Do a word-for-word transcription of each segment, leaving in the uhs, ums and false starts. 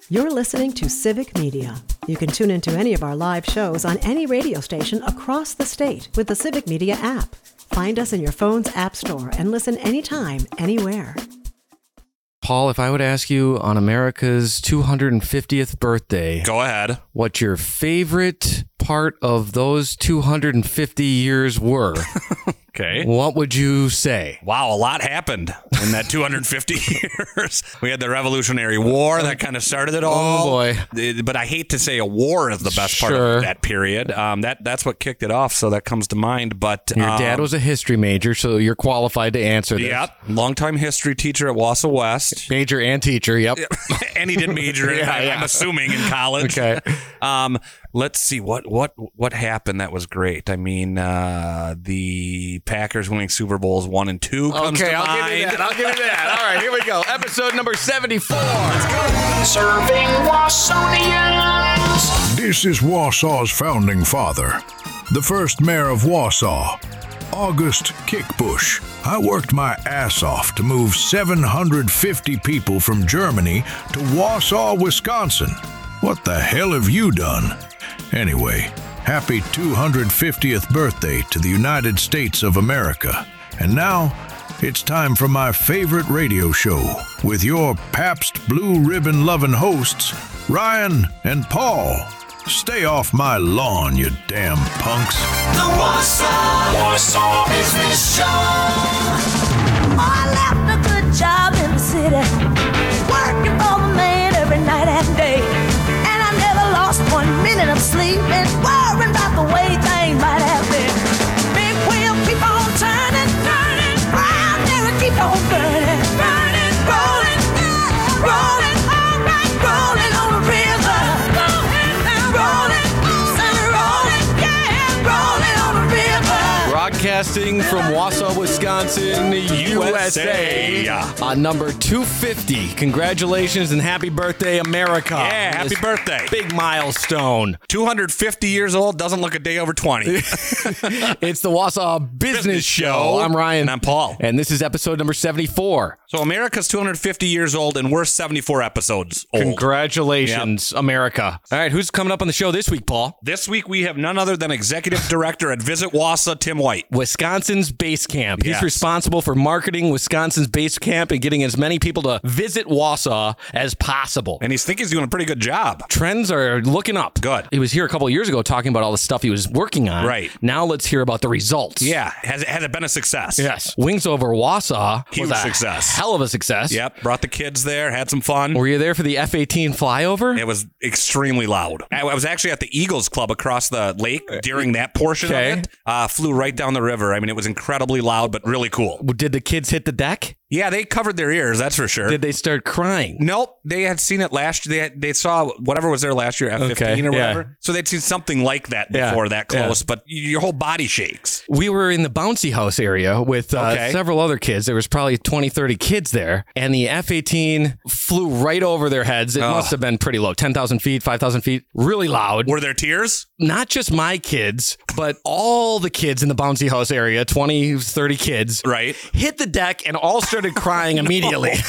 You're listening to Civic Media. You can tune into any of our live shows on any radio station across the state with the Civic Media app. Find us in your phone's app store and listen anytime, anywhere. Paul, if I would ask you on America's two hundred fiftieth birthday, go ahead. What your favorite part of those two hundred fifty years were, okay, what would you say? Wow, a lot happened in that two hundred fifty years. We had the Revolutionary War that kind of started it all. Oh boy! But I hate to say a war is the best sure. part of that period. Um, that that's what kicked it off, so that comes to mind. But your um, dad was a history major, so you're qualified to answer this. Yep, longtime history teacher at Wausau West. Major and teacher, yep. And he did major, yeah, in, yeah. I'm assuming, in college. Okay. Um, let's see what what what happened that was great. I mean, uh, the Packers winning Super Bowls one and two comes okay, to I'll mind. give you that. I'll give you that. All right, here we go. Episode number seventy-four. Serving Wausauians. This is Wausau's founding father, the first mayor of Wausau, August Kickbush. I worked my ass off to move seven hundred fifty people from Germany to Wausau, Wisconsin. What the hell have you done? Anyway, happy two hundred fiftieth birthday to the United States of America. And now, it's time for my favorite radio show with your Pabst Blue Ribbon loving hosts, Ryan and Paul. Stay off my lawn, you damn punks. The Wausau, Wausau Business Show. I left a good job in the city, working for the man every night and day. And I never lost one minute of sleep and worrying about the way things might have been. Big wheel keep on turning, turning, round there and keep on burning, burning, rolling, rolling, all right, rolling on the river. Broadcasting from Wausau, Wisconsin, U S A, on number two fifty. Congratulations and happy birthday, America. Yeah, happy This birthday. Big milestone. two hundred fifty years old, doesn't look a day over twenty. It's the Wausau Business, Business Show. Show. I'm Ryan. And I'm Paul. And this is episode number seventy-four. So America's two hundred fifty years old, and we're seventy-four episodes old. Congratulations, yep. America. All right, who's coming up on the show this week, Paul? This week we have none other than Executive Director at Visit Wausau, Tim White. Wisconsin's Base Camp. He's Yes. responsible for marketing Wisconsin's Base Camp and getting as many people to visit Wausau as possible. And he's think he's doing a pretty good job. Trends are looking up. Good. He was here a couple of years ago talking about all the stuff he was working on. Right. Now let's hear about the results. Yeah. Has it, has it been a success? Yes. Wings Over Wausau Huge was a success. hell of a success. Yep. Brought the kids there, had some fun. Were you there for the F eighteen flyover? It was extremely loud. I I was actually at the Eagles Club across the lake during that portion Okay. of it. Uh, flew right down the river. I mean, it was incredibly loud, but really cool. Did the kids hit the deck? Yeah, they covered their ears, that's for sure. Did they start crying? Nope, they had seen it last year. They had, they saw whatever was there last year, F fifteen Okay, or whatever. yeah. So they'd seen something like that Yeah, before that close, yeah. but your whole body shakes. We were in the bouncy house area with uh, Okay. several other kids. There was probably twenty, thirty kids there, and the F eighteen flew right over their heads. It Oh. must have been pretty low, ten thousand feet, five thousand feet, really loud. Were there tears? Not just my kids, but all the kids in the bouncy house area, twenty, thirty kids, Right. hit the deck and all started crying immediately.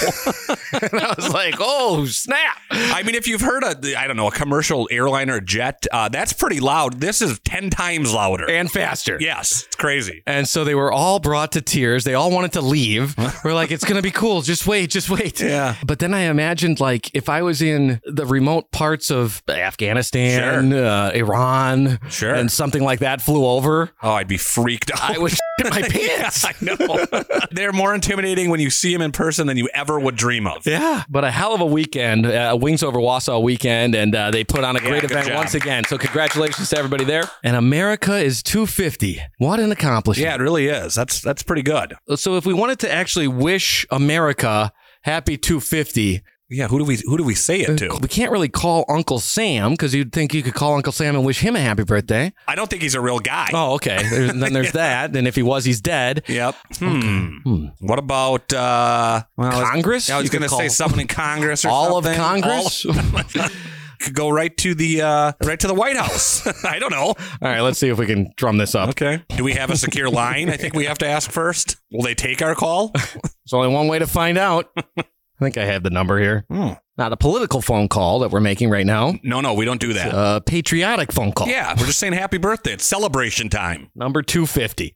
And I was like, oh, snap. I mean, if you've heard a, I don't know, a commercial airliner jet, uh, that's pretty loud. This is ten times louder. And faster. Yes, it's crazy. And so they were all brought to tears. They all wanted to leave. We're like, it's going to be cool. Just wait, just wait. Yeah. But then I imagined, like, if I was in the remote parts of Afghanistan, Sure. uh, Iran, Sure. and something like that flew over, Oh, I'd be freaked out. I would shit my pants. I know. They're more intimidating when you see them in person than you ever would dream of. Yeah, but a hell of a weekend, uh, Wings Over Wausau weekend, and uh, they put on a Yeah, great good event job. once again. So congratulations to everybody there. And America is two fifty. What an accomplishment. Yeah, it really is. That's that's pretty good. So if we wanted to actually wish America happy two fifty, Yeah, who do we who do we say it to? we can't really call Uncle Sam because you'd think you could call Uncle Sam and wish him a happy birthday. I don't think he's a real guy. Oh, okay. There's, then there's that. And if he was, he's dead. Yep. Hmm. What about uh, well, I was- Congress? I was You could going to say call- someone in Congress or All of something. Congress? All- could go right to the uh, right to the White House. I don't know. All right, let's see if we can drum this up. Okay. Do we have a secure line? I think we have to ask first. Will they take our call? There's only one way to find out. I think I have the number here. Hmm. Not a political phone call that we're making right now. No, no, we don't do that. A patriotic phone call. Yeah, we're just saying happy birthday. It's celebration time. Number two fifty.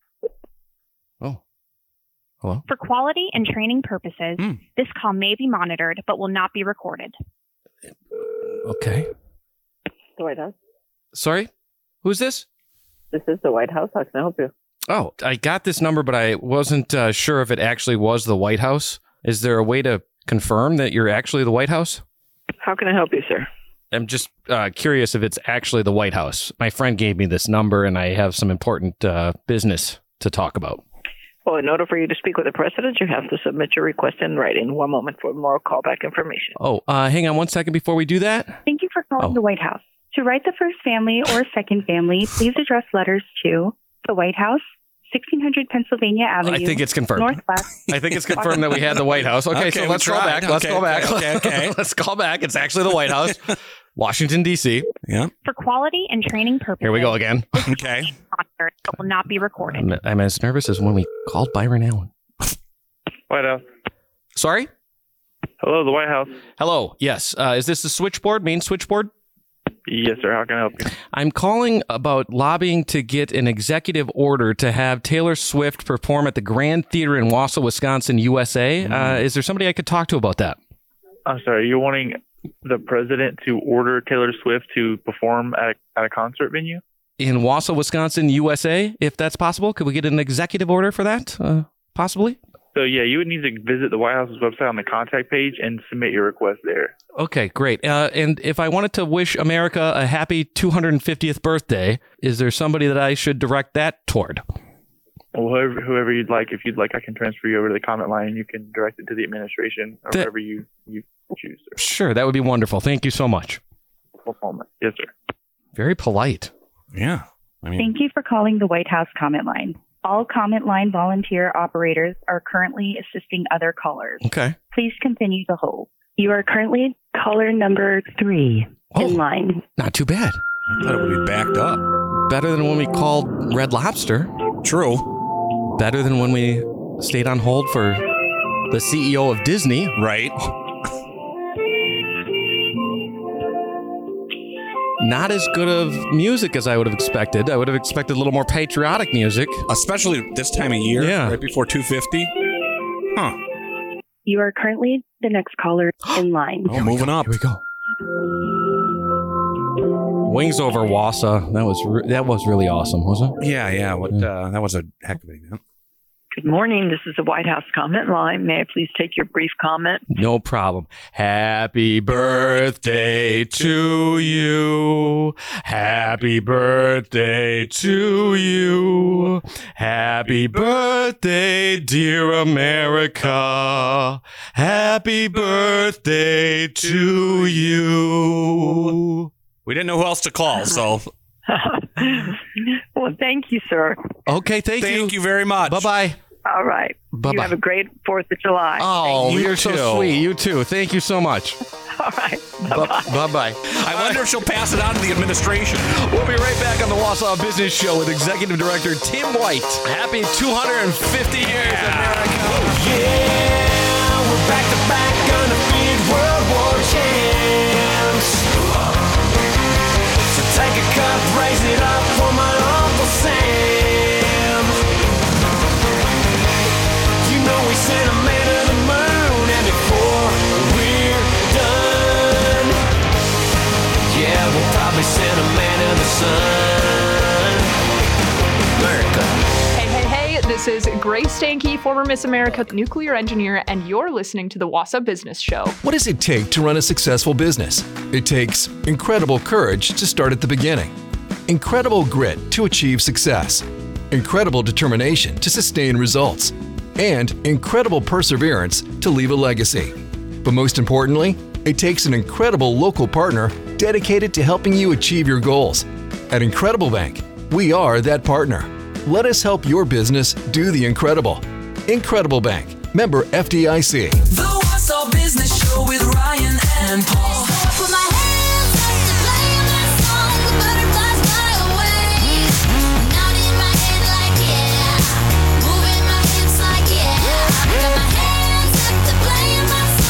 Oh. Hello? For quality and training purposes, Mm. this call may be monitored but will not be recorded. Okay. The White House. Sorry? Who's this? This is the White House. How can I help you? Oh, I got this number, but I wasn't uh, sure if it actually was the White House. Is there a way to confirm that you're actually the White House? How can I help you, sir? I'm just uh, curious if it's actually the White House. My friend gave me this number, and I have some important uh, business to talk about. Well, in order for you to speak with the president, you have to submit your request in writing. One moment for more callback information. Oh, uh, hang on one second before we do that. Thank you for calling Oh. the White House. To write the first family or second family, please address letters to the White House, sixteen hundred Pennsylvania Avenue. I think it's confirmed. Northwest. I think it's confirmed that we had the White House. Okay, Okay, so we let's go tried. back. Let's Okay, go back. okay, okay, okay. Let's call back. It's actually the White House, Washington, D C. Yeah. For quality and training purposes, Here we go again. Okay. monitored but will not be recorded. I'm, I'm as nervous as when we called Byron Allen. White House. Sorry? Hello, the White House. Hello. Yes. Uh, is this the switchboard, main switchboard? Yes, sir. How can I help you? I'm calling about lobbying to get an executive order to have Taylor Swift perform at the Grand Theater in Wausau, Wisconsin, U S A. Uh, is there somebody I could talk to about that? I'm sorry. You're wanting the president to order Taylor Swift to perform at a, at a concert venue? In Wausau, Wisconsin, U S A, if that's possible. Could we get an executive order for that? Uh, possibly? So, yeah, you would need to visit the White House's website on the contact page and submit your request there. Okay, great. Uh, and if I wanted to wish America a happy two hundred fiftieth birthday, is there somebody that I should direct that toward? Well, whoever, whoever you'd like, if you'd like, I can transfer you over to the comment line and you can direct it to the administration or That- whatever you, you choose. Sir. Sure, that would be wonderful. Thank you so much. One moment. Yes, sir. Very polite. Yeah. I mean, Thank you for calling the White House comment line. All comment line volunteer operators are currently assisting other callers. Okay. Please continue to hold. You are currently caller number three Oh. in line. Not too bad. I thought it would be backed up. Better than when we called Red Lobster. True. Better than when we stayed on hold for the C E O of Disney. Right. Not as good of music as I would have expected. I would have expected a little more patriotic music. Especially this time of year. Yeah. Right before two fifty. Huh. You are currently the next caller in line. Oh, moving up. Here we go. Wings over Wausau. That was re- that was really awesome, wasn't it? Yeah, yeah. What? Uh, that was a heck of an event. Good morning. This is the White House comment line. May I please take your brief comment? No problem. Happy birthday to you. Happy birthday to you. Happy birthday, dear America. Happy birthday to you. We didn't know who else to call, so Well, thank you, sir. Okay, thank, you. thank you very much. Bye-bye. All right. Bye-bye. You have a great fourth of July. Oh, You you're too. so sweet. You too. Thank you so much. All right. Bu- Bye-bye. I wonder if she'll pass it on to the administration. We'll be right back on the Wausau Business Show with Executive Director Tim White. Happy two hundred fifty years, America. Yeah, we're back to back, undefeated World War champs. So take a cup, raise it up for my Uncle Sam. You know we sent a man to the moon, and before we're done, yeah, we'll probably send a man to the sun. America. Hey, hey, hey, this is Grace Stanke, former Miss America nuclear engineer, and you're listening to the Wausau Business Show. What does it take to run a successful business? It takes incredible courage to start at the beginning, incredible grit to achieve success, incredible determination to sustain results, and incredible perseverance to leave a legacy. But most importantly, it takes an incredible local partner dedicated to helping you achieve your goals. At Incredible Bank, we are that partner. Let us help your business do the incredible. Incredible Bank, member F D I C. The Wausau Business Show with Ryan and Paul. Put my hands up to play my song. The butterflies fly away. Nodding my head like yeah. Moving my hips like yeah. Got my hands up to play my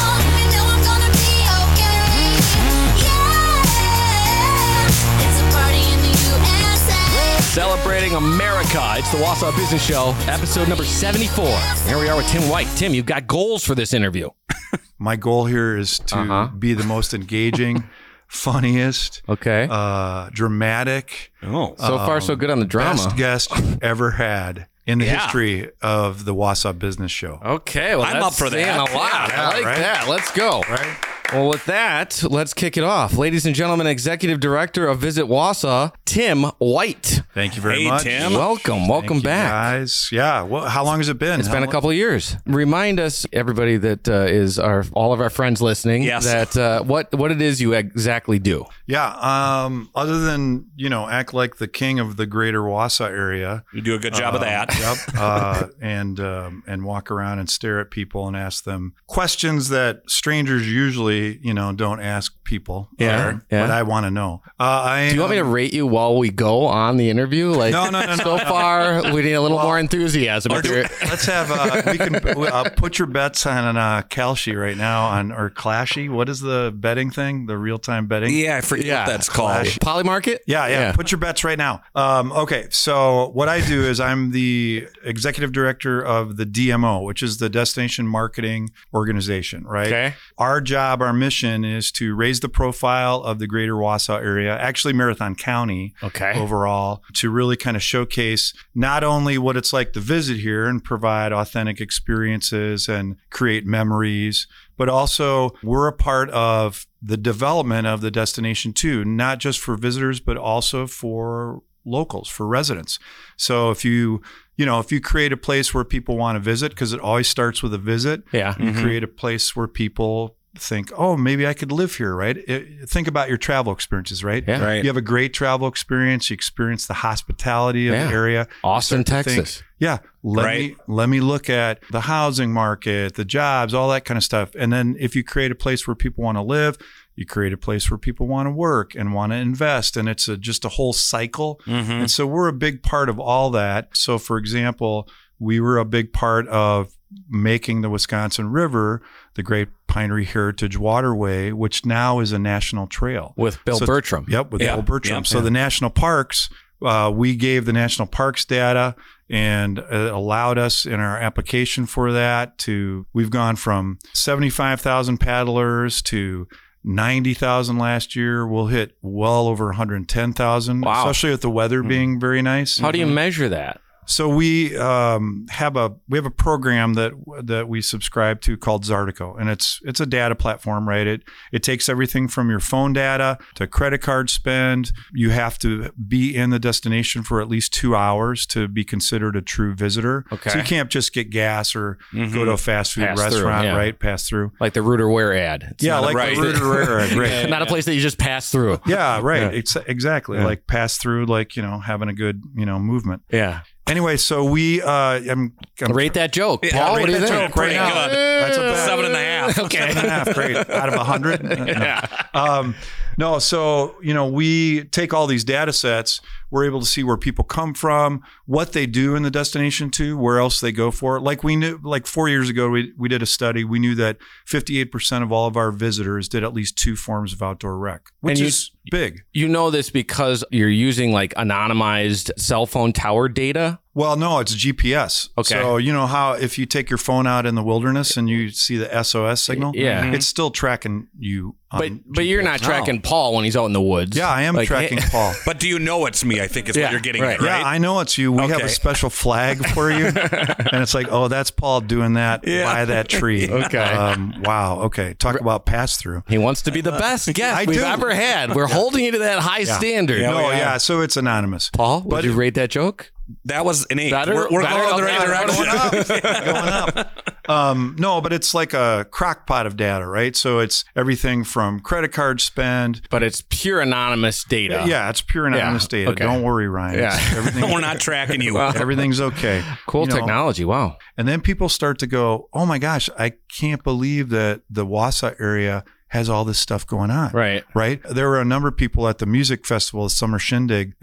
celebrating America. It's the Wausau Business Show, episode number seventy-four. Here we are with Tim White. Tim, you've got goals for this interview. My goal here is to Uh-huh. be the most engaging, funniest, Okay. uh, dramatic. Oh, So far, so good on the drama. Best guest you've ever had in the Yeah. history of the Wausau Business Show. Okay, well, I'm that's up for saying that. a lot. Yeah, I like right? that. Let's go. Right? Well, with that, let's kick it off. Ladies and gentlemen, Executive Director of Visit Wausau, Tim White. Thank you very Hey, much. Tim. Welcome. Welcome Thank you, back. guys. Yeah. Well, how long has it been? It's How been a long- couple of years. Remind us, everybody that uh, is our all of our friends listening, Yes. that uh, what what it is you exactly do. Yeah. Um, other than, you know, act like the king of the greater Wausau area. You do a good job of Um, that. Yep. Uh, and um, and walk around and stare at people and ask them questions that strangers usually, you know, don't ask people. Yeah, Uh, yeah. But I want to know. Uh, I, Do you want me to um, rate you while we go on the interview? Like, No, no, no, no, So no. far, we need a little Well, more enthusiasm. Let's, If you're- let's have uh, we can uh, put your bets on uh, Kalshi right now on or Clashy. What is the betting thing? The real time betting. Yeah, I forget Yeah. what that's called. Clash. Polymarket? Yeah, yeah, Yeah. Put your bets right now. Um, okay, so what I do is I'm the executive director of the D M O, which is the Destination Marketing Organization, right? Okay. Our job, our mission is to raise the profile of the greater Wausau area, actually Marathon County Okay. overall, to really kind of showcase not only what it's like to visit here and provide authentic experiences and create memories, but also we're a part of the development of the destination too, not just for visitors, but also for locals, for residents. So if you, you know, if you create a place where people want to visit, because it always starts with a visit, Yeah. you create a place where people think, oh, maybe I could live here, right? It, think about your travel experiences, right? Yeah. Right. You have a great travel experience. You experience the hospitality of Yeah. the area. Austin, You start to think, Texas. yeah, let Right. me let me look at the housing market, the jobs, all that kind of stuff. And then if you create a place where people want to live, you create a place where people want to work and want to invest, and it's a, just a whole cycle. Mm-hmm. And so we're a big part of all that. So, for example, we were a big part of making the Wisconsin River the Great Pinery Heritage Waterway, which now is a national trail. With Bill So- Bertram. Yep, with Yeah, Bill Bertram. yeah, so yeah. the national parks, uh, we gave the national parks data and uh, allowed us in our application for that to, we've gone from seventy-five thousand paddlers to ninety thousand last year. We'll hit well over one hundred ten thousand, Wow. especially with the weather being very nice. How do you measure that? So we um, have a we have a program that that we subscribe to called Zartico, and it's it's a data platform, right? It it takes everything from your phone data to credit card spend. You have to be in the destination for at least two hours to be considered a true visitor. Okay. So you can't just get gas or Mm-hmm. go to a fast food Pass through, restaurant, yeah. right? Pass through. Like the Rooter Ware ad. It's yeah, not a- like right. the Rooter Rare ad, right? not a place that you just pass through. Yeah, right. Yeah. Ex- exactly. Yeah. Like pass through, like you know, having a good you know movement. Yeah. Anyway, so we uh, I'm, I'm Rate that joke. Yeah, Paul, rate what do you that think? joke. Pretty now. good. That's a bet. Seven and a half. Okay. Seven and a half, great. Out of a hundred? Yeah. Um, no, so, you know, we take all these data sets. We're able to see where people come from, what they do in the destination too, where else they go for it. Like we knew, like four years ago, we, we did a study. We knew that fifty-eight percent of all of our visitors did at least two forms of outdoor rec, which And you- is big. You know this because you're using like anonymized cell phone tower data. Well, no, it's G P S. Okay. So, you know how if you take your phone out in the wilderness and you see the S O S signal? Yeah. It's still tracking you. On But but you're not G P S. tracking Paul when he's out in the woods. Yeah, I am Like, tracking hey- Paul. But do you know it's me? I think is Yeah, what you're getting right. at, right? Yeah, I know it's you. We have Okay. a special flag for you. And it's like, oh, that's Paul doing that by that tree. Okay. Um, wow. Okay. Talk about pass through. He wants to be the best guest I we've do. ever had. We're holding you to that high standard. Yeah, no, we yeah. are. So it's anonymous. Paul, would But- you rate that joke? That was an eight. Better- we're we're better- going the okay, right going direction. going up. Um, no, but it's like a crock pot of data, right? So it's everything from credit card spend. But it's pure anonymous data. Yeah, it's pure anonymous Yeah, data. okay. Don't worry, Ryan. Yeah. It's everything, We're not tracking you. everything's okay. Cool You know, technology. Wow. And then people start to go, oh my gosh, I can't believe that the Wausau area has all this stuff going on. Right. Right. There were a number of people at the music festival, the Summer Shindig, and I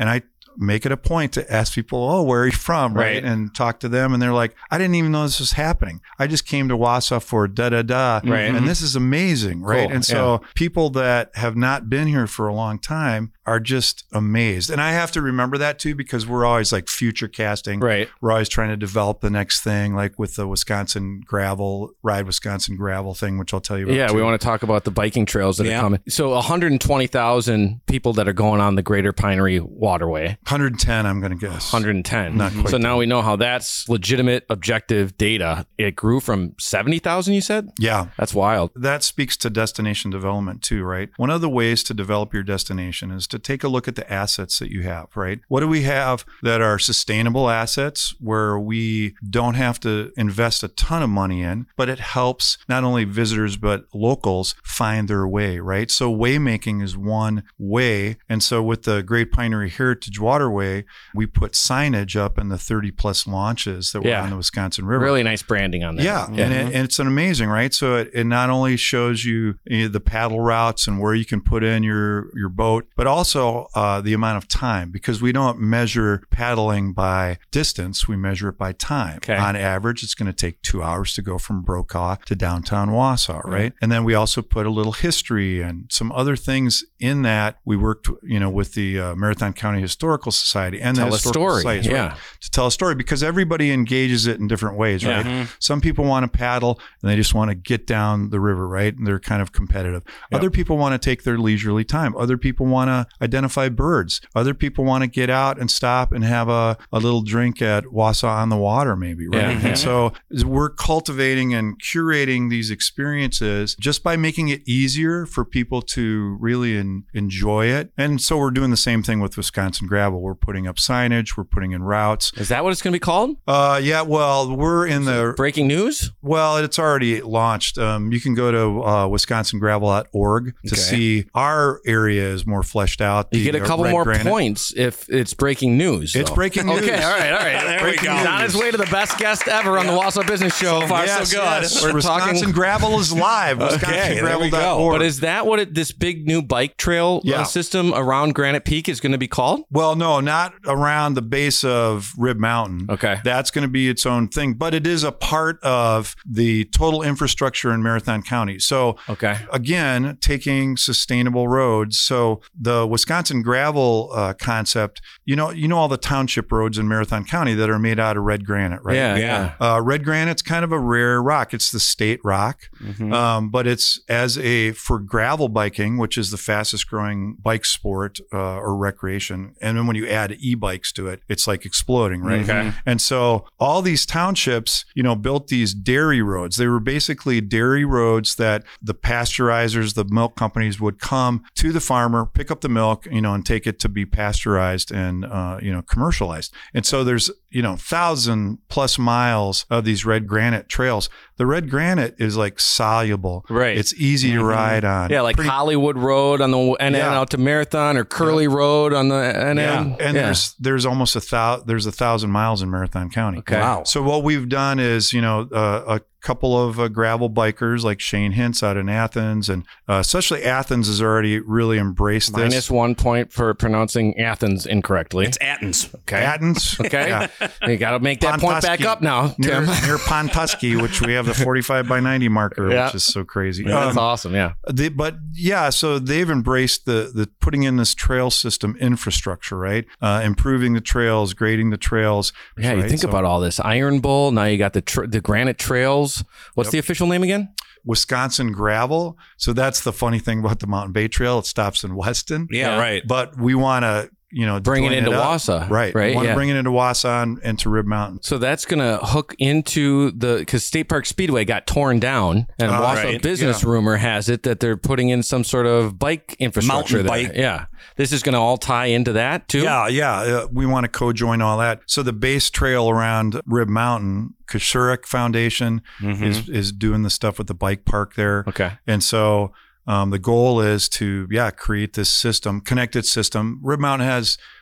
make it a point to ask people, oh, where are you from? Right. Right. And talk to them. And they're like, I didn't even know this was happening. I just came to Wausau for da da da. Right. And this is amazing. Right. Cool. And so Yeah. people that have not been here for a long time are just amazed. And I have to remember that too, because we're always like future casting. Right. We're always trying to develop the next thing, like with the Wisconsin gravel, Ride Wisconsin gravel thing, which I'll tell you about. Yeah, too. we want to talk about the biking trails that Yeah. are coming. So one hundred twenty thousand people that are going on the Greater Pinery Waterway. one hundred ten, I'm going to guess. one hundred ten. Not quite So now we know how that's legitimate, objective data. It grew from seventy thousand, you said? Yeah. That's wild. That speaks to destination development too, right? One of the ways to develop your destination is to take a look at the assets that you have, right? What do we have that are sustainable assets where we don't have to invest a ton of money in, but it helps not only visitors, but locals find their way, right? So waymaking is one way. And so with the Great Pinery Heritage Waterway, we put signage up in the thirty plus launches that were Yeah. on the Wisconsin River. Really nice branding on that. Yeah, and, it, and it's an amazing, right? So it, it not only shows you, you know, the paddle routes and where you can put in your your boat, but also uh, the amount of time, because we don't measure paddling by distance, we measure it by time. Okay. On average, it's going to take two hours to go from Brokaw to downtown Wausau, right? And then we also put a little history and some other things in that. We worked, you know, with the uh, Marathon County Historical Society and Tell the a historical story, societies, right? yeah. To tell a story, because everybody engages it in different ways, Yeah. right? Mhm. Some people want to paddle and they just want to get down the river, right? And they're kind of competitive. Other people want to take their leisurely time. Other people want to identify birds. Other people want to get out and stop and have a, a little drink at Wausau on the Water, maybe, right? Yeah. And so we're cultivating and curating these experiences just by making it easier for people to really en- enjoy it. And so we're doing the same thing with Wisconsin Gravel. We're putting up signage. We're putting in routes. Is that what it's going to be called? Uh, yeah, well, we're in the breaking news. Well, it's already launched. Um, you can go to uh, wisconsin gravel dot org to Okay. see our area is more fleshed out. You The, get a uh, couple red more granite. points if it's breaking news. It's though. breaking news. Okay, all right, all right. There we Breaking go. news. On his way to the best guest ever on the Wausau Business Show. So far, Yes, so good. yes. We're Wisconsin talking- Gravel is live. Okay, wisconsin there we gravel dot go. org. But is that what it, this big new bike trail uh, Yeah. system around Granite Peak is going to be called? Well, no, not around the base of Rib Mountain. Okay. That's going to be its own thing, but it is a part of the total infrastructure in Marathon County. So, Okay. again, taking sustainable roads. So the Wisconsin gravel uh, concept, you know, you know all the township roads in Marathon County that are made out of red granite, right? Yeah, Yeah. yeah. Uh, red granite's kind of a rare rock. It's the state rock, Mm-hmm. um, but it's as a for gravel biking, which is the fastest growing bike sport uh, or recreation. And then when you add e-bikes to it, it's like exploding, right? Okay. And so all these townships, you know, built these dairy roads. They were basically dairy roads that the pasteurizers, the milk companies would come to the farmer, pick up the milk, you know, and take it to be pasteurized and, uh, you know, commercialized. And so there's, you know, thousand plus miles of these red granite trails. The red granite is like soluble. Right. It's easy to ride on. Yeah, like Pretty- Hollywood Road on the N N Yeah. out to Marathon, or Curly Road on the N N. Yeah, and Yeah. there's there's almost a thousand there's a thousand miles in Marathon County. Okay. Wow. So what we've done is, you know, uh, a couple of uh, gravel bikers like Shane Hintz out in Athens, and uh, especially Athens has already really embraced this. Minus one point for pronouncing Athens incorrectly. It's Athens. Okay. Athens. Okay. Yeah. You got to make that point back Pontusky. up now, Near, Tim. near Pontusky, which we have the forty-five by ninety marker, Yeah. which is so crazy. Yeah, that's Um, awesome. Yeah. They, but yeah, so they've embraced the the putting in this trail system infrastructure, right? Uh, improving the trails, grading the trails. Yeah, you right? think So about all this. Iron Bowl. Now you got the tr- the granite trails. What's the official name again? Wisconsin Gravel. So that's the funny thing about the Mountain Bay Trail. It stops in Weston. Yeah, right. But we want to, you know, Bring it join into up. Wausau, Right. right? We want to Yeah. bring it into Wausau and, and to Rib Mountain. So that's going to hook into the, because State Park Speedway got torn down, and Uh, Wausau right. Business Yeah. rumor has it that they're putting in some sort of bike infrastructure Mountain there. bike. Yeah. This is going to all tie into that too? Yeah, yeah. Uh, we want to co-join all that. So the base trail around Rib Mountain, Koshurik Foundation Mm-hmm. is is doing the stuff with the bike park there. Okay. And so um, the goal is to, yeah, create this system, connected system. Rib Mountain has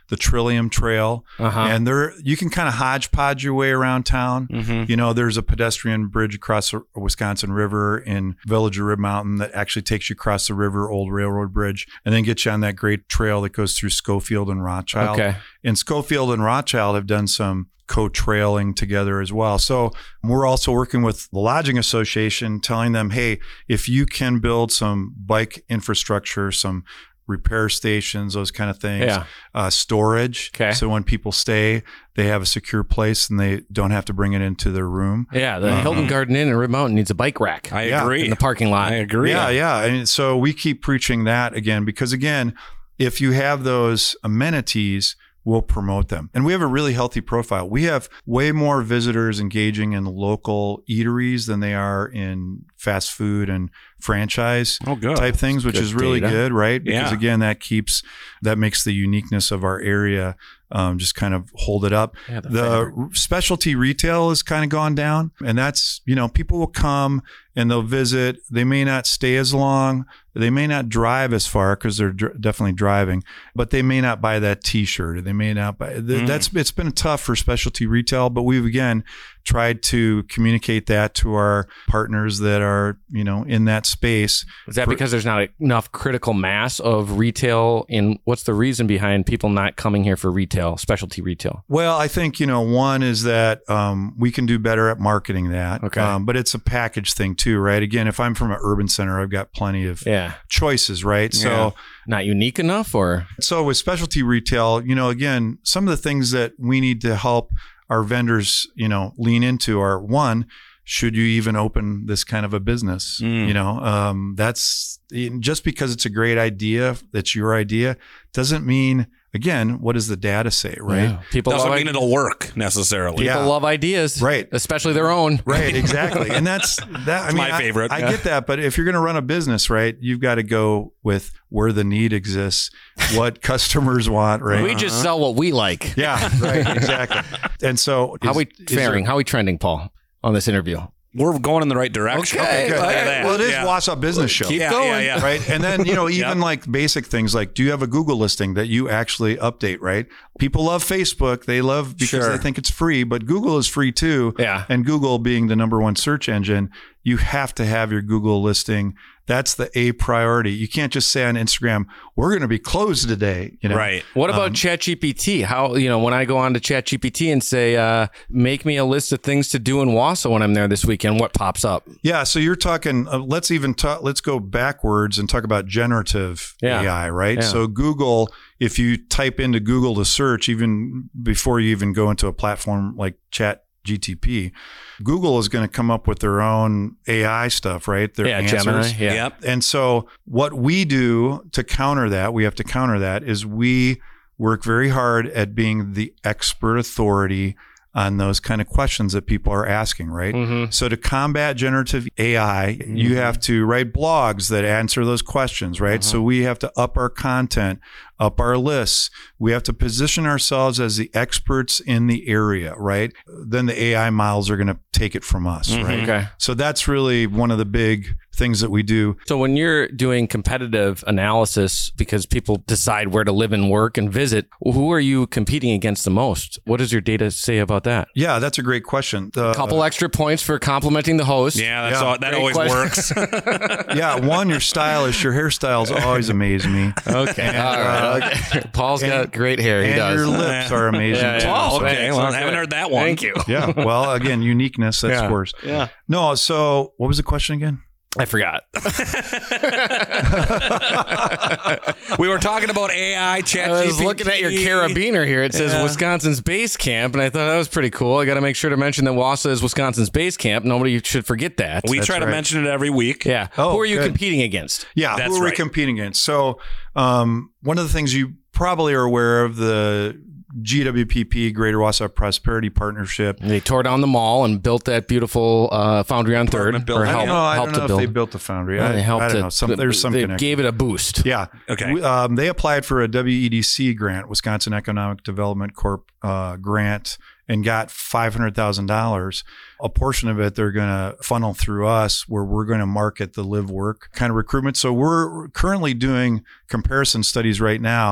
the Trillium Trail. Uh-huh. And there, you can kind of hodgepodge your way around town. Mm-hmm. You know, there's a pedestrian bridge across the Wisconsin River in Village of Rib Mountain that actually takes you across the river, old railroad bridge, and then gets you on that great trail that goes through Schofield and Rothschild. Okay. And Schofield and Rothschild have done some co-trailing together as well. So we're also working with the Lodging Association, telling them, hey, if you can build some bike infrastructure, some repair stations, those kind of things, Yeah. uh, storage. Okay. So when people stay, they have a secure place and they don't have to bring it into their room. Yeah, the Uh-huh. Hilton Garden Inn in Rib Mountain needs a bike rack. I Yeah. agree. In the parking lot. I agree. Yeah, yeah. And so we keep preaching that again, because again, if you have those amenities, we'll promote them. And we have a really healthy profile. We have way more visitors engaging in local eateries than they are in fast food and franchise Oh, good. type things, which good is really data. good, right? Because Yeah. again, that keeps, that makes the uniqueness of our area um, just kind of hold it up. Yeah, the the fabric. r- specialty retail has kind of gone down, and that's, you know, people will come and they'll visit. They may not stay as long. They may not drive as far because they're dr- definitely driving, but they may not buy that T-shirt. Or they may not buy. Th- Mm. That's it's been tough for specialty retail, but we've again tried to communicate that to our partners that are, you know, in that space. Is that because there's not enough critical mass of retail? In what's the reason behind people not coming here for retail, specialty retail? Well, I think, you know, one is that um, we can do better at marketing that. Okay. Um, but it's a package thing too, right? Again, if I'm from an urban center, I've got plenty of Yeah, choices, right? So, Yeah. not unique enough, or so with specialty retail, you know, again, some of the things that we need to help our vendors, you know, lean into are one, should you even open this kind of a business? Mm. You know, um, that's just because it's a great idea, that's your idea, doesn't mean, again, what does the data say, right? Yeah. People Doesn't love mean it'll work necessarily. Yeah. people love ideas, Right. Especially their own. Right, exactly. And that's that. I It's mean, my I- favorite. I, Yeah. get that, but if you're going to run a business, right, you've got to go with where the need exists, what customers want, right? We just sell what we like. yeah, right, exactly. And so, How is- we is faring? there- How we trending, Paul, on this interview? We're going in the right direction. Okay, good. all Look at right. that. Well, it is Yeah. Wausau Business Show. Keep Yeah, going. yeah, yeah. Right. And then, you know, even Yep. like basic things like, do you have a Google listing that you actually update, right? People love Facebook. They love because Sure. they think it's free, but Google is free too. Yeah. And Google being the number one search engine, you have to have your Google listing. That's the A priority. You can't just say on Instagram, we're going to be closed today. You know? Right. What about Um, ChatGPT? How, you know, when I go on to ChatGPT and say, uh, make me a list of things to do in Wausau when I'm there this weekend, what pops up? Yeah. So you're talking, uh, let's even talk, let's go backwards and talk about generative Yeah. A I, right? Yeah. So Google, if you type into Google to search, even before you even go into a platform like Chat G T P, Google is going to come up with their own A I stuff, right? Their Yeah, answers. Gemini. Yeah. Yep. And so what we do to counter that, we have to counter that, is we work very hard at being the expert authority on those kind of questions that people are asking, right? Mhm. So to combat generative A I, Mm-hmm. you have to write blogs that answer those questions, right? Uh-huh. So we have to up our content, up our lists. We have to position ourselves as the experts in the area, right? Then the A I models are going to take it from us, Mhm. right? Okay. So that's really one of the big things that we do. So when you're doing competitive analysis because people decide where to live and work and visit, who are you competing against the most? What does your data say about that? Yeah, that's a great question. The, A couple extra points for complimenting the host. Yeah, that's Yeah. all, that Great always question. works. yeah, one, you're stylish. Your hairstyles always amaze me. Okay. And, All right. uh, Okay. Paul's and- got great hair. He and does. your lips are amazing. Yeah, too. yeah. Oh, okay. Thanks. Well, I Okay. haven't heard that one. Thank you. Yeah. Well, again, uniqueness. That's Yeah. worse. Yeah. No. So, what was the question again? I forgot. We were talking about A I, Chat I was looking at your carabiner here. It says Yeah. Wisconsin's base camp, and I thought that was pretty cool. I got to make sure to mention that Wausau is Wisconsin's base camp. Nobody should forget that. We That's try to right. mention it every week. Yeah. Oh, Who are you good. competing against? Yeah. That's who are we right. competing against? So, um, one of the things you probably are aware of, the G W P P, Greater Wausau Prosperity Partnership. They tore down the mall and built that beautiful uh, Foundry on Third. Apartment building. Or I helped, don't know. I helped don't know to if build. they built the foundry. Well, I, they helped I don't to- know. Some, there's some They connection. gave it a boost. Yeah. Okay. We, um, they applied for a W E D C grant, Wisconsin Economic Development Corp uh, grant, and got five hundred thousand dollars. A portion of it they're going to funnel through us, where we're going to market the live work kind of recruitment. So we're currently doing comparison studies right now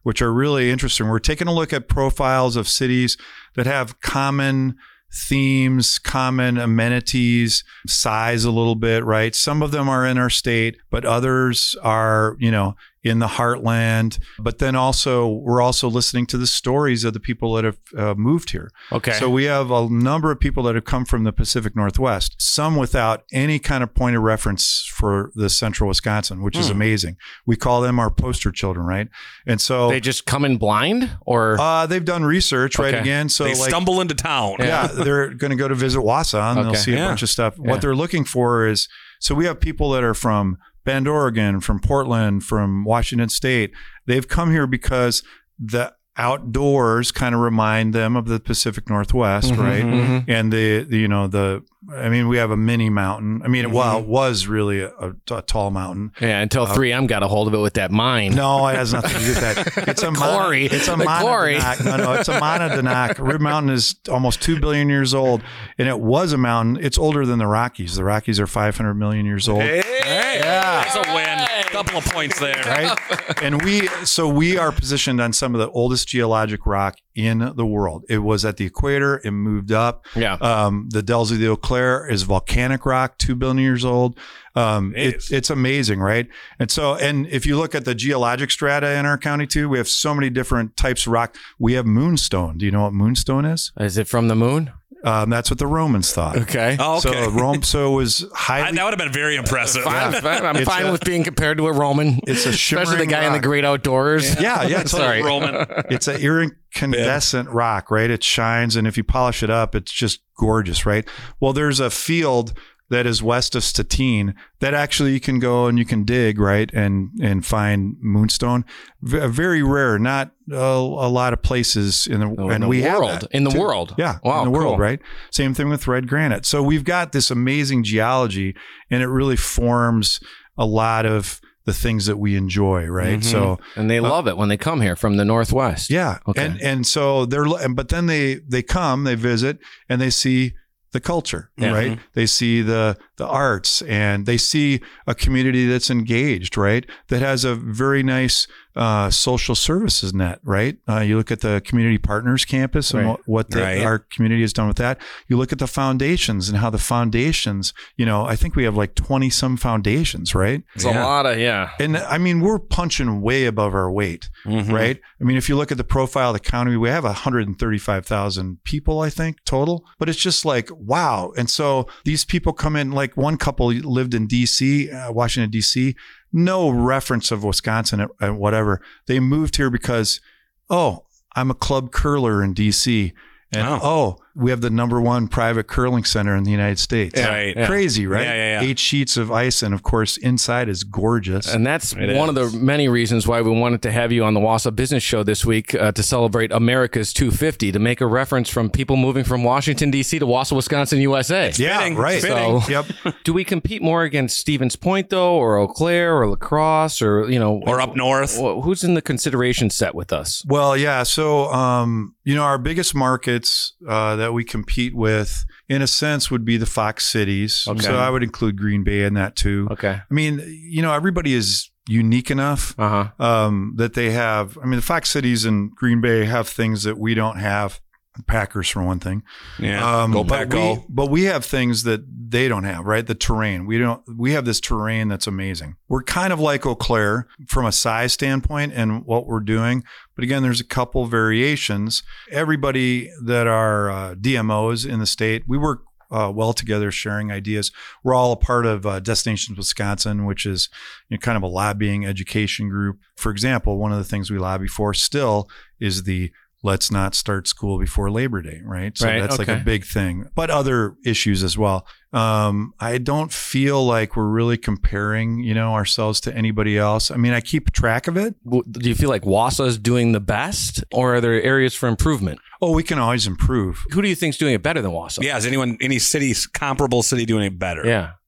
which are really interesting. We're taking a look at profiles of cities that have common themes, common amenities, size a little bit, right? Some of them are in our state, but others are, you know, in the heartland. But then also, we're also listening to the stories of the people that have uh, moved here. Okay. So we have a number of people that have come from the Pacific Northwest, some without any kind of point of reference for the central Wisconsin, which is Hmm. amazing. We call them our poster children, right? And so They just come in blind, or uh, they've done research, right? Okay. Again, so they like, stumble into town. yeah, they're going to go to visit Wausau and Okay. they'll see a Yeah. bunch of stuff. Yeah. What they're looking for is, so we have people that are from Bend, Oregon, from Portland, from Washington State. They've come here because the outdoors kind of remind them of the Pacific Northwest, Mhm, right? mhm. And the, the, you know, the, I mean, we have a mini mountain. I mean, Mhm. well, it was really a, a, a tall mountain. yeah, until three M got a hold of it with that mine. No, it has nothing to do with that. It's a Quarry. Mono, it's a The quarry. monadnock. No, no, it's a monadnock. Rib Mountain is almost two billion years old, and it was a mountain. It's older than the Rockies. The Rockies are five hundred million years old. Hey, Yeah. that's a win. Couple of points there. Right, and we so we are positioned on some of the oldest geologic rock in the world. It was at the equator. It moved up. Yeah. Um, the Dells of the Eau Claire is volcanic rock, two billion years old. Um, It it, is. it's amazing, right? And so, and if you look at the geologic strata in our county too, we have so many different types of rock. We have moonstone. Do you know what moonstone is? Is it from the moon? Um, that's what the Romans thought. Okay. Oh, okay. So Rome, so it was I, highly. that would have been very impressive. Fine, fine. I'm It's fine a- with being compared to a Roman. It's a especially the shimmering guy in the rock. great outdoors. Yeah, yeah, Sorry. Roman. It's an incandescent rock, right? It shines, and if you polish it up, it's just gorgeous, right? Well, there's a field that is west of Stettin that actually you can go and you can dig, right, and and find moonstone. V- very rare, not a, a lot of places in the Oh, and in the we have world. that, In the too. world. Yeah, Wow, in the world, cool. right? Same thing with red granite. So we've got this amazing geology, and it really forms a lot of the things that we enjoy, right? Mhm. So And they love it when they come here from the Northwest. yeah, Okay. and and so they're but then they they come, they visit, and they see the culture, Yeah. right? They see the the arts, and they see a community that's engaged, right? That has a very nice uh, social services net, right? Uh, you look at the Community Partners Campus and Right. what, what the, Right. our community has done with that. You look at the foundations and how the foundations, you know, I think we have like twenty some foundations, right? It's Yeah. a lot of, yeah. And I mean, we're punching way above our weight, Mhm. right? I mean, if you look at the profile of the county, we have one hundred thirty-five thousand people, I think, total. But it's just like, wow. And so these people come in, like one couple lived in D C, uh, Washington, D C, no reference of Wisconsin and whatever. They moved here because, oh, I'm a club curler in D C. And Oh. oh, we have the number one private curling center in the United States. Yeah. Right. Yeah. Crazy, right? Yeah, yeah, yeah. Eight sheets of ice. And of course, inside is gorgeous. And that's It one of is. the many reasons why we wanted to have you on the Wausau Business Show this week uh, to celebrate America's two fifty, to make a reference from people moving from Washington, D C to Wausau, Wisconsin, U S A. Yeah, Fitting. right. Fitting. So- Yep. Do we compete more against Stevens Point, though, or Eau Claire, or La Crosse, or, you know, Or up north. wh- who's in the consideration set with us? Well, yeah. So, um, you know, our biggest markets uh, that we compete with, in a sense, would be the Fox cities. Okay. So I would include Green Bay in that too. Okay. I mean, you know, everybody is unique enough Uh huh. um, that they have. I mean, the Fox cities and Green Bay have things that we don't have. Packers, for one thing. Yeah. Um, Go but Pack, we, go. But we have things that they don't have, right? The terrain. We don't. We have this terrain that's amazing. We're kind of like Eau Claire from a size standpoint and what we're doing. But again, there's a couple variations. Everybody that are uh, D M Os in the state, we work uh, well together, sharing ideas. We're all a part of uh, Destinations Wisconsin, which is, you know, kind of a lobbying education group. For example, one of the things we lobby for still is the let's not start school before Labor Day, right? So Right, that's like okay. a big thing, but other issues as well. Um, I don't feel like we're really comparing, you know, ourselves to anybody else. I mean, I keep track of it. W- Do you feel like Wausau is doing the best, or are there areas for improvement? Oh, we can always improve. Who do you think's doing it better than Wausau? Yeah. Is anyone, any city, comparable city doing it better? Yeah.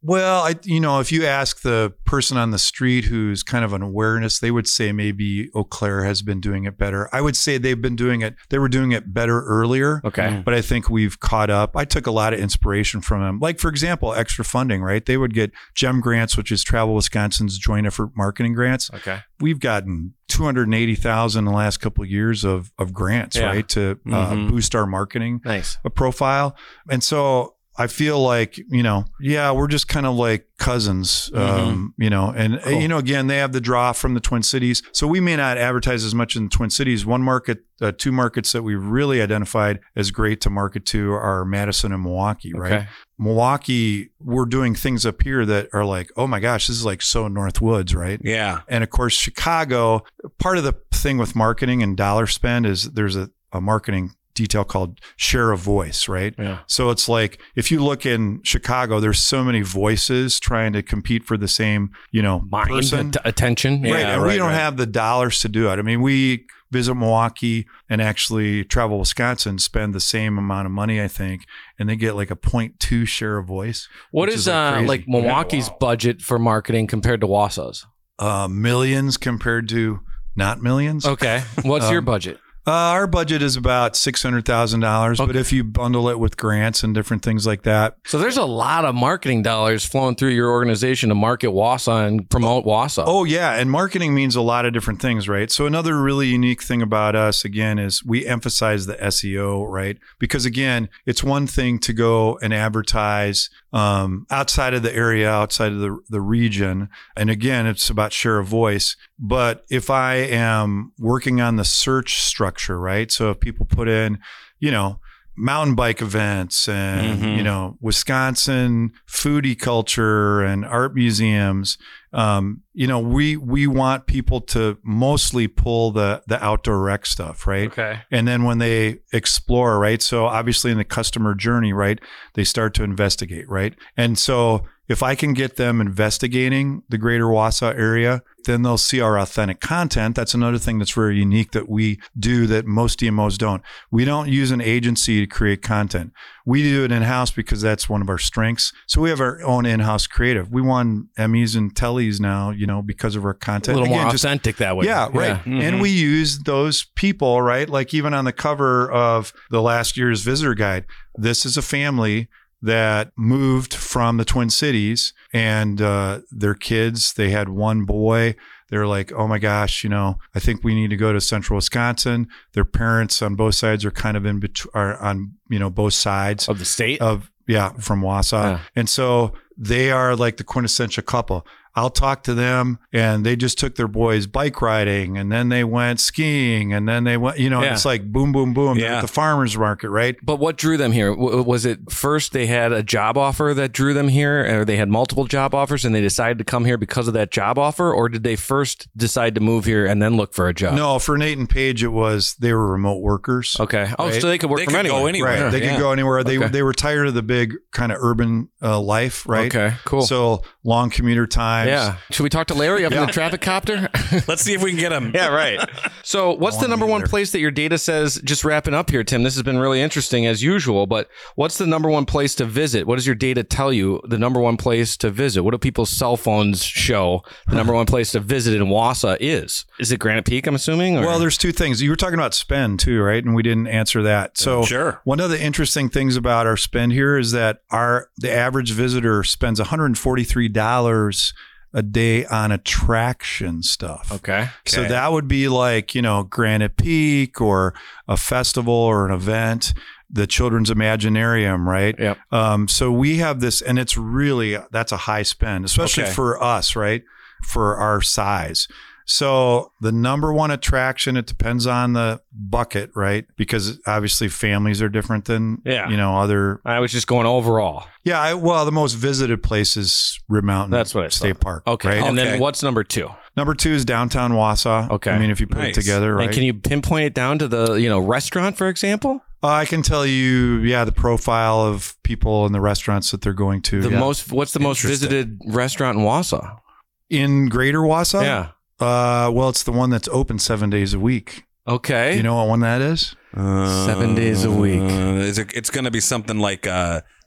Well, I, you know, if you ask the person on the street who's kind of an awareness, they would say maybe Eau Claire has been doing it better. I would say they've been doing it. They were doing it better earlier. Okay. But I think we've caught up. I took a lot of inspiration from them. Like, for example, extra funding, right? They would get GEM grants, which is Travel Wisconsin's joint effort marketing grants. Okay. We've gotten two hundred eighty thousand in the last couple of years of, of grants, Yeah. right? To uh, Mhm. boost our marketing Nice. a profile. And so I feel like, you know, yeah, we're just kind of like cousins, um, you know, and, uh, Cool. you know, again, they have the draw from the Twin Cities. So we may not advertise as much in the Twin Cities. One market, uh, two markets that we've really identified as great to market to are Madison and Milwaukee, right? Okay. Milwaukee, we're doing things up here that are like, oh my gosh, this is like so North Woods, right? Yeah. And of course, Chicago, part of the thing with marketing and dollar spend is there's a, a marketing detail called share of voice, right? Yeah. So it's like, if you look in Chicago, there's so many voices trying to compete for the same, you know, Mind, person. att- attention. Right. Yeah, And we right, don't right. have the dollars to do it. I mean, we visit Milwaukee and actually Travel Wisconsin spend the same amount of money, I think, and they get like a zero point two share of voice. What which is, like uh, crazy. like Milwaukee's budget for marketing compared to Wausau's? Uh, millions compared to not millions. Okay. What's your Um, budget? Uh, our budget is about six hundred thousand dollars, but if you bundle it with grants and different things like that. So there's a lot of marketing dollars flowing through your organization to market Wausau and promote Wausau. Oh, yeah. And marketing means a lot of different things, right? So another really unique thing about us, again, is we emphasize the S E O, right? Because again, it's one thing to go and advertise um, outside of the area, outside of the, the region. And again, it's about share of voice. But if I am working on the search structure, right? So if people put in, you know, mountain bike events and, Mhm. you know, Wisconsin foodie culture and art museums, um, you know, we, we want people to mostly pull the, the outdoor rec stuff, right? Okay. And then when they explore, right? So obviously in the customer journey, right? They start to investigate, right? And so if I can get them investigating the greater Wausau area, then they'll see our authentic content. That's another thing that's very unique that we do that most D M Os don't. We don't use an agency to create content. We do it in-house because that's one of our strengths. So we have our own in-house creative. We won Emmys and Tellies now, you know, because of our A content. little more Again, just- authentic that way. yeah, right. Mhm. And we use those people, right? Like even on the cover of the last year's visitor guide, this is a family that moved from the Twin Cities and uh, their kids, they had one boy. They're like, oh my gosh, you know, I think we need to go to Central Wisconsin. Their parents on both sides are kind of in between, are on, you know, both sides of the state of, yeah, from Wausau. Yeah. And so they are like the quintessential couple. I'll talk to them and they just took their boys bike riding and then they went skiing and then they went, you know, Yeah. it's like boom, boom, boom. They're Yeah. at the farmer's market, right? But what drew them here? W- Was it first they had a job offer that drew them here, or they had multiple job offers and they decided to come here because of that job offer? Or did they first decide to move here and then look for a job? No, for Nate and Paige, it was they were remote workers. Okay. Oh, right? so they could work They from could go anywhere. anywhere. Right. They Yeah. could go anywhere. They Okay. they were tired of the big kind of urban uh, life, right? Okay, cool. So long commuter times. Yeah. Should we talk to Larry up in the traffic copter? Let's see if we can get him. Yeah, right. So, what's the wanna number be one there. place that your data says, just wrapping up here, Tim? This has been really interesting as usual, but what's the number one place to visit? What does your data tell you the number one place to visit? What do people's cell phones show the number one place to visit in Wausau is? Is it Granite Peak, I'm assuming? Or? Well, there's two things. You were talking about spend too, right? And we didn't answer that. So Sure. one of the interesting things about our spend here is that our the average visitor spends one hundred forty-three dollars a day on attraction stuff. Okay. So Okay. that would be like, you know, Granite Peak or a festival or an event, the Children's Imaginarium, right? Yep. Um, so we have this, and it's really, that's a high spend, especially Okay. for us, right? For our size. So the number one attraction, it depends on the bucket, right? Because obviously families are different than, Yeah. you know, other. I was just going overall. Yeah. I, well, the most visited place is Rib Mountain That's what I State thought. Park. Okay. Right? And Okay. then what's number two? Number two is downtown Wausau. Okay. I mean, if you put Nice. it together, right? And can you pinpoint it down to the, you know, restaurant, for example? Uh, I can tell you, yeah, the profile of people in the restaurants that they're going to. The yeah. most, what's the most Interesting. visited restaurant in Wausau? in Greater Wausau. Yeah. Uh, well, it's the one that's open seven days a week. Okay. Do you know what one that is? Seven days a week. Uh, is it, it's going to be something like uh,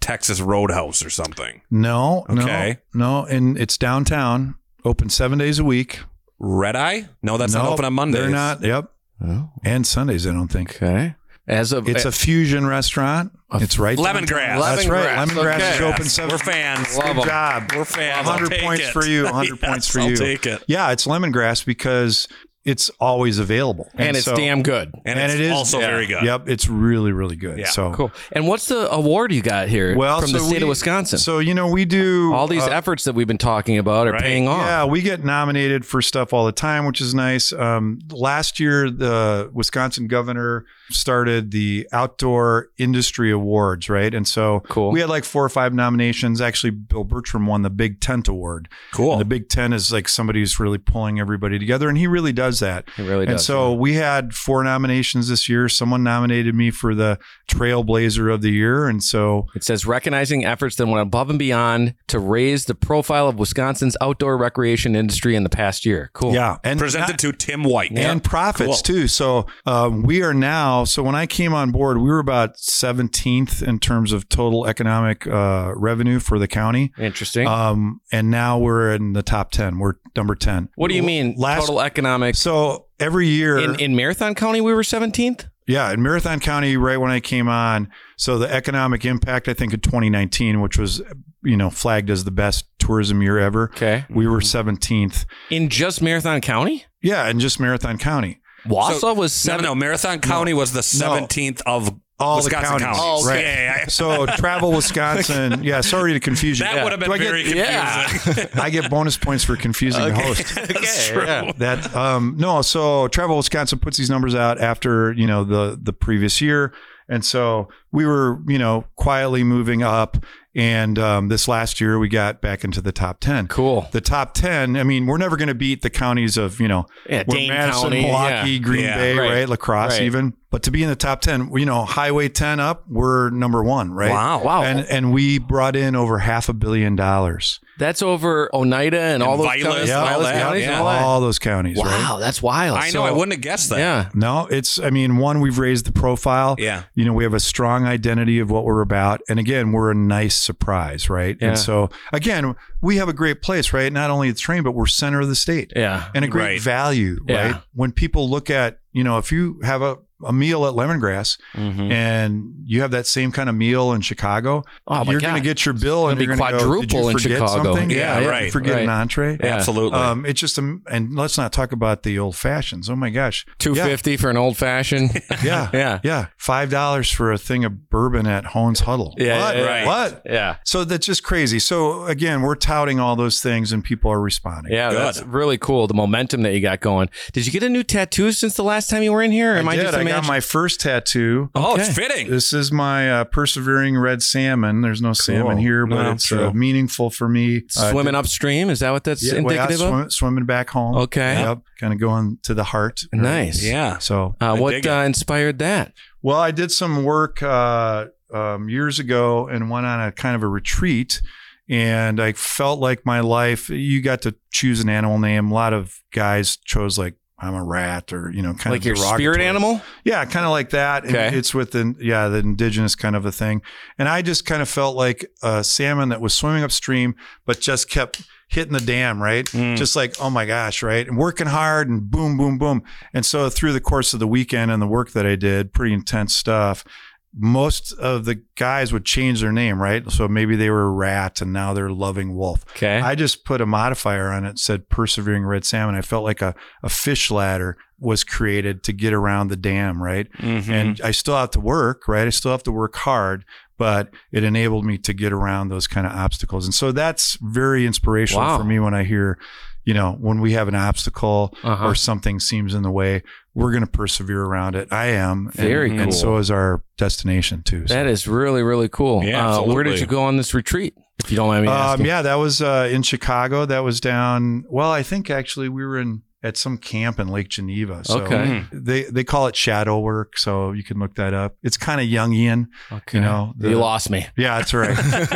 Texas Roadhouse or something. No, Okay. no, no. And it's downtown, open seven days a week. Red Eye? No, that's not Nope, open on Mondays. They're not. Yep. Oh. And Sundays, I don't think. Okay. As of It's a fusion restaurant. It's right Lemongrass. downtown. That's right. Lemongrass, Lemongrass okay. is open Yes, seven. we're fans. Love Good 'em. job. We're fans. one I'll hundred take points it. for you. one hundred Yes, points for I'll you. take it. Yeah, it's lemongrass because it's always available. and it's so- damn good. And, And it's it is also yeah. very good. Yep, it's really, really good. Yeah. So Cool. And what's the award you got here Well, from the so state we- of Wisconsin? So you know we do All these uh, efforts that we've been talking about are Right. paying off. Yeah, we get nominated for stuff all the time, which is nice. Um, last year, the Wisconsin governor started the Outdoor Industry Awards, right? And so Cool. we had like four or five nominations. Actually, Bill Bertram won the Big Tent Award. Cool. And the Big Tent is like somebody who's really pulling everybody together, and he really does that. He really And does. so we had four nominations this year. Someone nominated me for the Trailblazer of the Year, and so It says recognizing efforts that went above and beyond to raise the profile of Wisconsin's outdoor recreation industry in the past year. Cool. yeah, and Presented not- to Tim White. and profits Cool. too. So um, we are now. So when I came on board, we were about seventeenth in terms of total economic uh, revenue for the county. Interesting. Um, and now we're in the top ten. We're number ten. what do you mean Last, total economic? So every year in, in Marathon County, we were seventeenth? Yeah, in Marathon County, right when I came on. So the economic impact, I think, in twenty nineteen, which was, you know, flagged as the best tourism year ever. Okay. We were seventeenth. In just Marathon County? Yeah, in just Marathon County. Wausau So- was No, seven. no, Marathon County was the seventeenth of All Wisconsin the counties. counties. Oh, right. Yeah, yeah, So Travel Wisconsin. Yeah, sorry to confuse you. That Yeah. would have been Do I get- very confusing. Yeah. I get bonus points for confusing the host. Okay, true. yeah. That um no, so Travel Wisconsin puts these numbers out after, you know, the the previous year. And so we were, you know, quietly moving up. And um, this last year we got back into the top ten. Cool. The top ten, I mean, we're never going to beat the counties of, you know, Yeah, we're Dane Madison, County, Milwaukee, yeah. Green Yeah, Bay, right, right? La Crosse right. even. But to be in the top ten, you know, Highway ten up, we're number one, right? Wow. Wow. And and we brought in over half a billion dollars. That's over Oneida and, all those Vilas, counties. Yeah, all all those that, counties and yeah. all that. All those counties, right? Wow, that's wild. I know. So- I wouldn't have guessed that. Yeah. No, it's, I mean, one, we've raised the profile. Yeah. You know, we have a strong identity of what we're about. And again, we're a nice surprise, right? Yeah. And so, again, we have a great place, right? Not only the train, but we're center of the state. Yeah. And a great Right. value, Yeah. right? When people look at, you know, if you have a, a meal at Lemongrass Mhm. and you have that same kind of meal in Chicago, Oh, my you're going to God. get your bill and It's you're gonna going be to go, did you quadruple in forget Chicago. something? Yeah, you right, Forget right. an entree. Yeah. Absolutely. Um, it's just, a, and let's not talk about the old fashions. Oh my gosh. two fifty for an old fashioned. Yeah. Yeah. Yeah. Five dollars for a thing of bourbon at Hone's Huddle. Yeah, What? yeah, right. What? Yeah. So that's just crazy. So again, we're touting all those things and people are responding. Yeah, Good. that's really cool. The momentum that you got going. Did you get a new tattoo since the last time you were in here? Or I am I, did. just I got imagining? my first tattoo. Oh, Okay. it's fitting. This is my uh, persevering red salmon. There's no salmon here, but No, it's true. uh, meaningful for me. Uh, Swimming upstream? Is that what that's yeah, way out indicative of? swim, swimming back home. Okay. Yep. Kind of going to the heart. Nice. Yeah. So Uh, I what dig it. uh, inspired that? Well, I did some work uh, um, years ago and went on a kind of a retreat. And I felt like my life, you got to choose an animal name. A lot of guys chose like, I'm a rat or, you know, kind Like of your spirit derogatory. animal? Yeah, kind of like that. And Okay. it's with the, yeah, the indigenous kind of a thing. And I just kind of felt like a salmon that was swimming upstream, but just kept hitting the dam, right? Mm. Just like, oh my gosh, right? And working hard and boom, boom, boom. And so through the course of the weekend and the work that I did, pretty intense stuff, most of the guys would change their name, right? So maybe they were a rat and now they're loving wolf. Okay. I just put a modifier on it, said persevering red salmon. I felt like a, a fish ladder was created to get around the dam, right? Mhm. And I still have to work, right? I still have to work hard, but it enabled me to get around those kind of obstacles. And so that's very inspirational Wow. for me when I hear, you know, when we have an obstacle Uh-huh. or something seems in the way, we're going to persevere around it. I am. And- Very And cool. so is our destination too. So. That is really, really cool. Yeah, uh, where did absolutely. you go on this retreat? If you don't mind me Um, asking. yeah, that was uh, in Chicago. That was down. Well, I think actually we were in at some camp in Lake Geneva. So Okay. they they call it shadow work, so you can look that up. It's kind of Jungian. Okay. You know, You lost me. Yeah, that's right.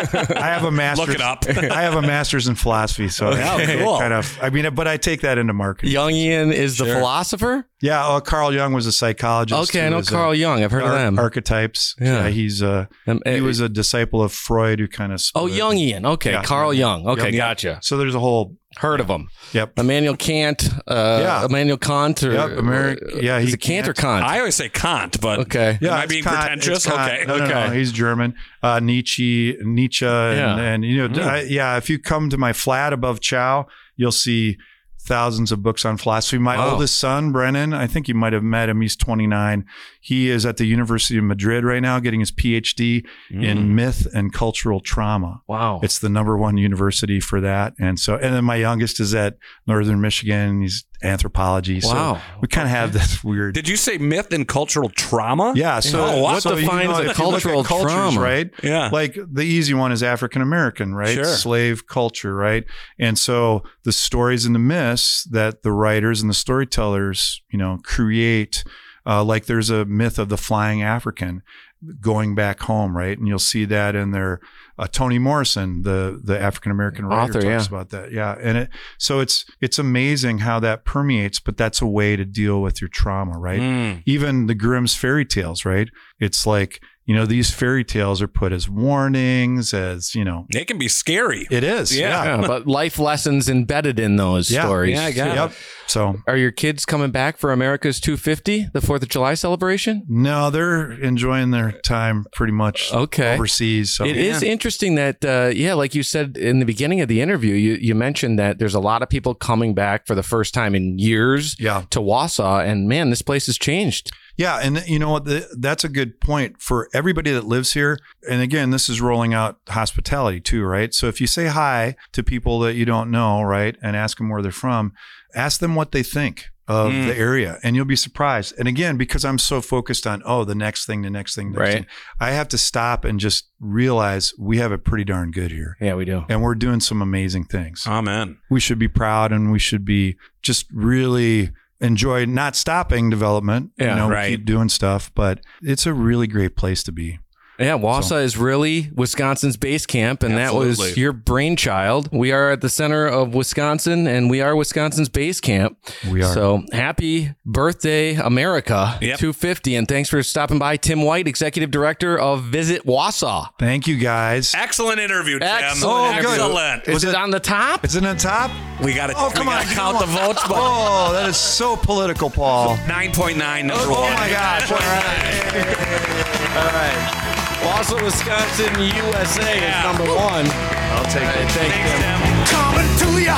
I have a master's. Look it up. I have a master's in philosophy, so Okay. it Cool. kind of. I mean, but I take that into marketing. Jungian is the Sure. philosopher? Yeah, uh, Carl Jung was a psychologist. Okay, I who know was, Carl uh, Jung. I've heard of ar- them. Archetypes. Yeah. Yeah, he's uh, Um, he uh, was a disciple of Freud who kind of. Oh, Jungian. Okay, Yeah. Carl Jung. Okay, Yep. gotcha. So there's a whole. Heard of him. Yep. Immanuel Kant. Uh, Yeah. Immanuel Kant. Or, Yep, Ameri- yeah, Is he it Kant or can't- Kant? I always say Kant, but Okay. Yeah, am I it's being Kant, pretentious? it's Kant. Okay. No, no, Okay. no, he's German. Uh, Nietzsche, Nietzsche, and, Yeah. and you know, Mm. I, yeah. If you come to my flat above Chow, you'll see thousands of books on philosophy. My Wow. oldest son, Brennan, I think you might have met him. He's twenty-nine. He is at the University of Madrid right now, getting his P H D in myth and cultural trauma. Wow. It's the number one university for that. And so, and then my youngest is at Northern Michigan. He's anthropology. Wow. So we kind of have this weird. Did you say myth and cultural trauma? Yeah. So, Oh, what so, defines you know, a if you look at cultural cultures, trauma? right? Yeah. Like the easy one is African American, right? Sure. Slave culture, right? And so the stories and the myths that the writers and the storytellers, you know, create, uh, like there's a myth of the flying African going back home, right? And you'll see that in their uh, Toni Morrison, the the African American writer, Author, talks yeah. about that. Yeah, and it so it's it's amazing how that permeates, but that's a way to deal with your trauma, right? Mm. Even the Grimm's fairy tales, right? It's like, you know, these fairy tales are put as warnings, as, you know, It can be scary. it is. Yeah. Yeah. Yeah, but life lessons embedded in those Yeah. stories. Yeah, I got it. Yep. So Are your kids coming back for America's two fifty, the fourth of July celebration? no, they're enjoying their time pretty much Okay. overseas. So It is interesting that, uh, yeah, like you said in the beginning of the interview, you, you mentioned that there's a lot of people coming back for the first time in years Yeah. to Wausau, and man, this place has changed. Yeah, and you know what? The, that's a good point for everybody that lives here. And again, this is rolling out hospitality too, right? So if you say hi to people that you don't know, right, and ask them where they're from, ask them what they think of Mm. the area, and you'll be surprised. And again, because I'm so focused on oh, the next thing, the next thing, the next Right. thing, I have to stop and just realize we have it pretty darn good here, Yeah, we do. and we're doing some amazing things. Amen. We should be proud, and we should be just really enjoy not stopping development. Yeah, you know, right. we keep doing stuff, but it's a really great place to be. Yeah, Wausau is really Wisconsin's base camp, and that was Absolutely. your brainchild. We are at the center of Wisconsin, and we are Wisconsin's base camp. We are. So happy birthday, America, Yep. two fifty, and thanks for stopping by. Tim White, Executive Director of Visit Wausau. Thank you, guys. Excellent interview, Tim. Excellent. Oh, good. Excellent. Is it on the top? Is it on top? We got to Oh, come on. count the votes, but Oh, that is so political, Paul. nine point nine number Oh, one. my gosh. All right. All right. Wausau, Wisconsin, U S A Yeah. is number one. I'll take All right, it. thank Thanks, you. Tim. Coming to ya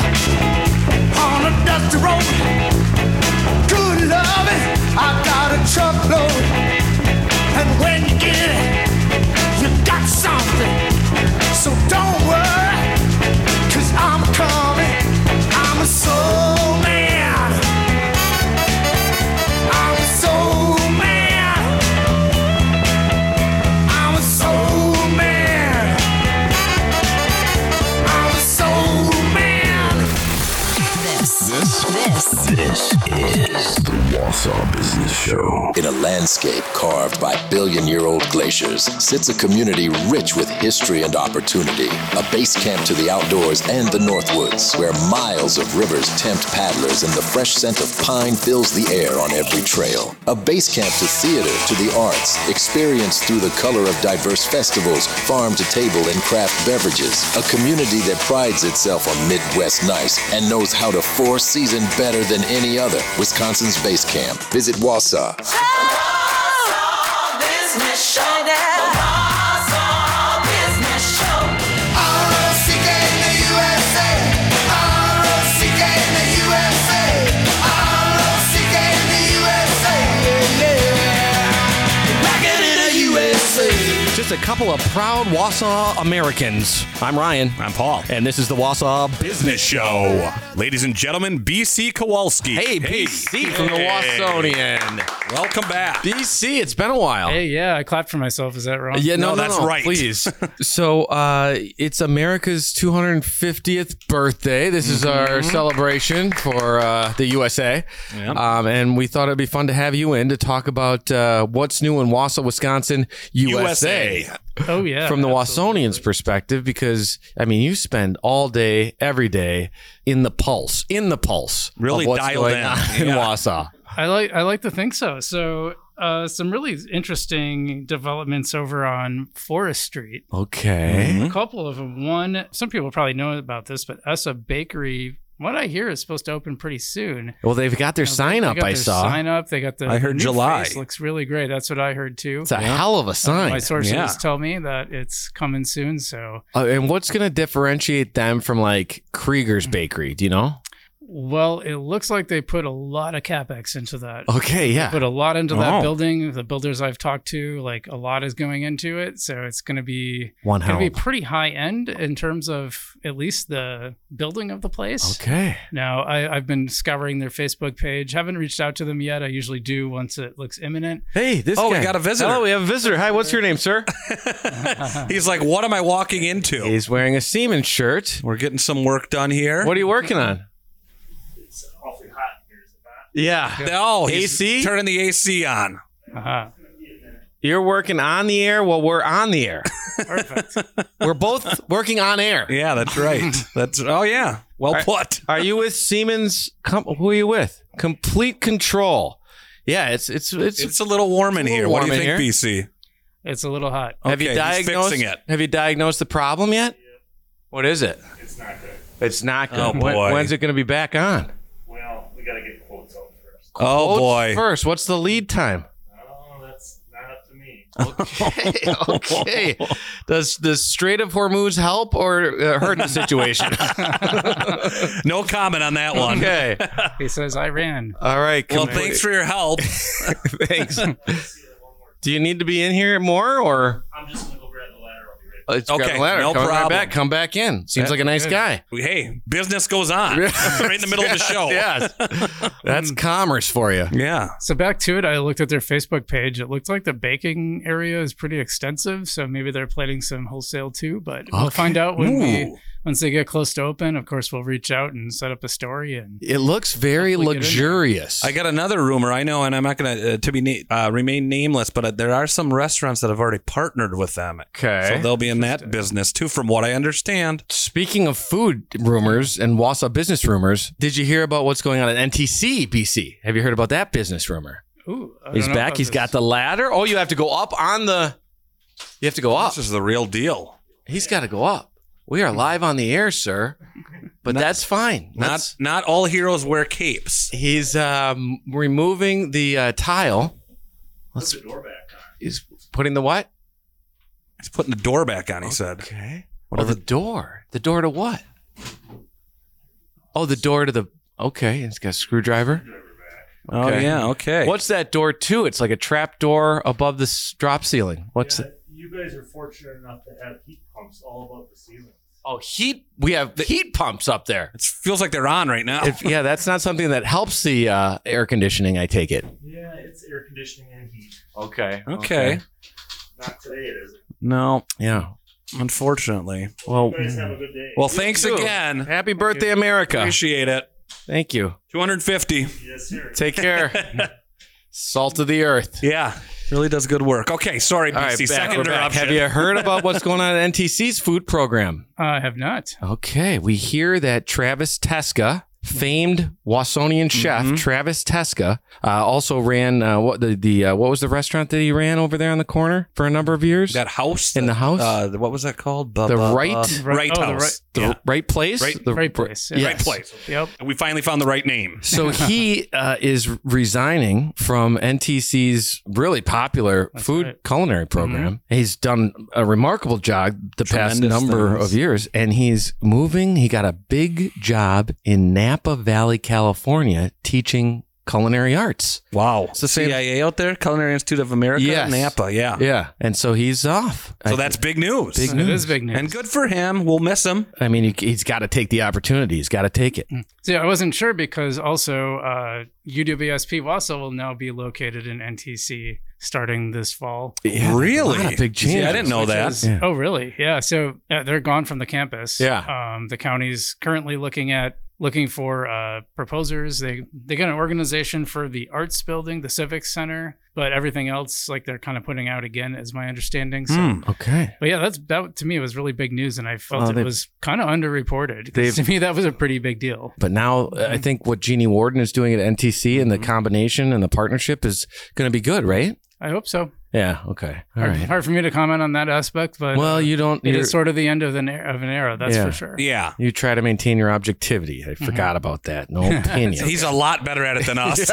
on a dusty road. Good loving, I got a truckload. And when you get it, you got something. So don't worry, cause I'm coming. I'm a soul man. I'm a soul man. I'm a soul man. I'm a soul man. This, this, this, this is the Wausau Business Show. In a landscape carved by billion-year-old glaciers sits a community rich with history and opportunity. A base camp to the outdoors and the Northwoods, where miles of rivers tempt paddlers and the fresh scent of pine fills the air on every trail. A base camp to theater, to the arts, experienced through the color of diverse festivals, farm-to-table and craft beverages. A community that prides itself on Midwest nice and knows how to four-season better than any other. Wisconsin's base camp. Visit Wausau. Business show. Business show. R O C K in the U S A. R O C K in the U S A. R O C K in the U S A. Yeah, yeah. Back in the U S A. Just just a couple of proud Wausau Americans. I'm Ryan. I'm Paul. And this is the Wausau Business Show. Ladies and gentlemen, B C Kowalski. Hey, B C from the Wausonian. Welcome back. B C, it's been a while. Hey, yeah, I clapped for myself. Is that wrong? Yeah, no, No, no, that's no, right. Please. So, uh, it's America's two hundred fiftieth birthday. This is our celebration for uh, the U S A. Yep. Um, and we thought it'd be fun to have you in to talk about uh, what's new in Wausau, Wisconsin, U S A. U S A. Oh, yeah. From the absolutely. Wausonians' perspective, because, I mean, you spend all day, every day in the pulse, in the pulse Really of what's dialed going in. on in Yeah. Wausau. I like I like to think so. So uh, some really interesting developments over on Forest Street. Okay. A couple of them. One, some people probably know about this, but Essa Bakery, what I hear is supposed to open pretty soon. Well, they've got their You know, sign they up, got I their saw. Sign up. They got the. I heard the new July. face looks really great. That's what I heard too. It's a hell of a sign. My sources Yeah. tell me that it's coming soon. So, Uh, and what's going to differentiate them from like Krieger's Bakery? Do you know? well, it looks like they put a lot of capex into that. Okay, yeah. Put a lot into that Oh. building. The builders I've talked to, like a lot is going into it. So it's going to be One going to be hell. pretty high end in terms of at least the building of the place. Okay. Now, I, I've been scouring their Facebook page. Haven't reached out to them yet. I usually do once it looks imminent. Hey, this Oh, we guy. got a visitor. Hello, we have a visitor. Hi, what's your name, sir? He's like, what am I walking into? He's wearing a Siemens shirt. We're getting some work done here. What are you working on? It's awfully hot here. Is it not? Yeah. Oh, he's A C? turning the A C on. Uh-huh. You're working on the air while we're on the air. Perfect. We're both working on air. Yeah, that's right. That's oh yeah. Well All right. put. Are you with Siemens? Com- who are you with? Complete Control. Yeah, it's it's it's. It's a little warm in It's a here. little What do warm you in think, here. B C? It's a little hot. have you Okay, he's diagnosed? fixing it. Have you diagnosed the problem yet? What is it? It's not good. It's not good. Oh, When- boy. when's it going to be back on? Well, we got to get quotes out first. Oh Quotes boy. First, what's the lead time? Oh, that's not up to me. Okay, okay. Does the Strait of Hormuz help or uh, hurt the situation? No comment on that one. Okay. He says I ran. All right. Well, complete- thanks for your help. Thanks. Do you need to be in here more or? I'm just going to go grab the ladder. I'll be right Let's grab Okay, the ladder. no Come right problem. back. Come back in. Seems Yeah, like a nice good. guy. Hey, business goes on right in the middle of the show. Yes. That's commerce for you. Yeah. So back to it, I looked at their Facebook page. It looked like the baking area is pretty extensive, so maybe they're planning some wholesale too. But we'll Okay. find out when we Ooh. once they get close to open. Of course, we'll reach out and set up a story. And It looks very Hopefully get in there. luxurious. I got another rumor. I know, and I'm not going to uh, to be na- uh, remain nameless, but uh, there are some restaurants that have already partnered with them. Okay. So they'll be in that business too, from what I understand. Speaking of food rumors and Wausau business rumors, did you hear about what's going on at N T C, B C? Have you heard about that business rumor? ooh, I He's don't know back. about He's this. got the ladder. Oh, you have to go up on the. You have to go up. This is the real deal. He's got to go up. We are live on the air, sir. But that's fine. Not Let's- not all heroes wear capes. He's um, removing the uh, tile. Let's. Put the door back on. He's putting the what? He's putting the door back on. He said. Okay. What Oh, are the the- door. The door to what? Oh, the door to the. Okay, it's got a screwdriver. Oh Okay. yeah. Okay. What's that door to? It's like a trap door above the s- drop ceiling. What's Yeah, it? you guys are fortunate enough to have heat pumps all above the ceiling. Oh, heat. We have the heat pumps up there. It feels like they're on right now. If, yeah, that's not something that helps the uh, air conditioning, I take it. Yeah, it's air conditioning and heat. Okay. Okay. Not today, it isn't. No, Yeah. unfortunately. Well, You guys have a good day. Well, thanks too. again. Happy birthday, America. Appreciate it. Thank you. two hundred fifty. Yes, sir. Take care. Salt of the earth. Yeah, really does good work. Okay, sorry, B C. All right, back. Second We're back. interruption. Have you heard about what's going on at N T C's food program? I have not. Okay, we hear that Travis Teska, famed Wausonian chef Mm-hmm. Travis Teska, uh, also ran uh, what the the uh, what was the restaurant that he ran over there on the corner for a number of years? that house In the house? Uh, what was that called? Bu- The bu- right- uh, right oh, the house. right- the Yeah. right place. Right- the right place, yeah. Yes. Right place. Yep. We finally found the right name. So he uh, is resigning from N T C's really popular That's food right. culinary program. He's done a remarkable job the past Tremendous number things. of years, and he's moving. He got a big job in Napa Valley, California, teaching culinary arts. Wow. It's the same. C I A out there, Culinary Institute of America, Yes. Napa. Yeah. Yeah. And so he's off. So I- that's big news. Big It news. is big news. And good for him. We'll miss him. I mean, he, he's got to take the opportunity. He's got to take it. So yeah, I wasn't sure because also uh, U W S P Wausau will now be located in N T C starting this fall. Yeah, Really? a lot of big See, I changes. didn't know Which that. is- Yeah. Oh, really? Yeah. So uh, they're gone from the campus. Yeah. Um, the county's currently looking at looking for uh, proposers. They they got an organization for the arts building, the civic center, but everything else, like they're kind of putting out again, is my understanding. So, Hmm. Okay. but yeah, that's that to me was really big news, and I felt Well, it they've- was kind of underreported. 'Cause they've- To me, that was a pretty big deal. But now uh, I think what Jeannie Warden is doing at N T C and the combination and the partnership is going to be good, right? I hope so. Yeah. Okay. All Hard, right. hard for me to comment on that aspect, but Well, uh, you don't. it you're- is sort of the end of an era, of an era, that's Yeah. for sure. Yeah. You try to maintain your objectivity. I forgot about that. No opinion. He's a lot better at it than us.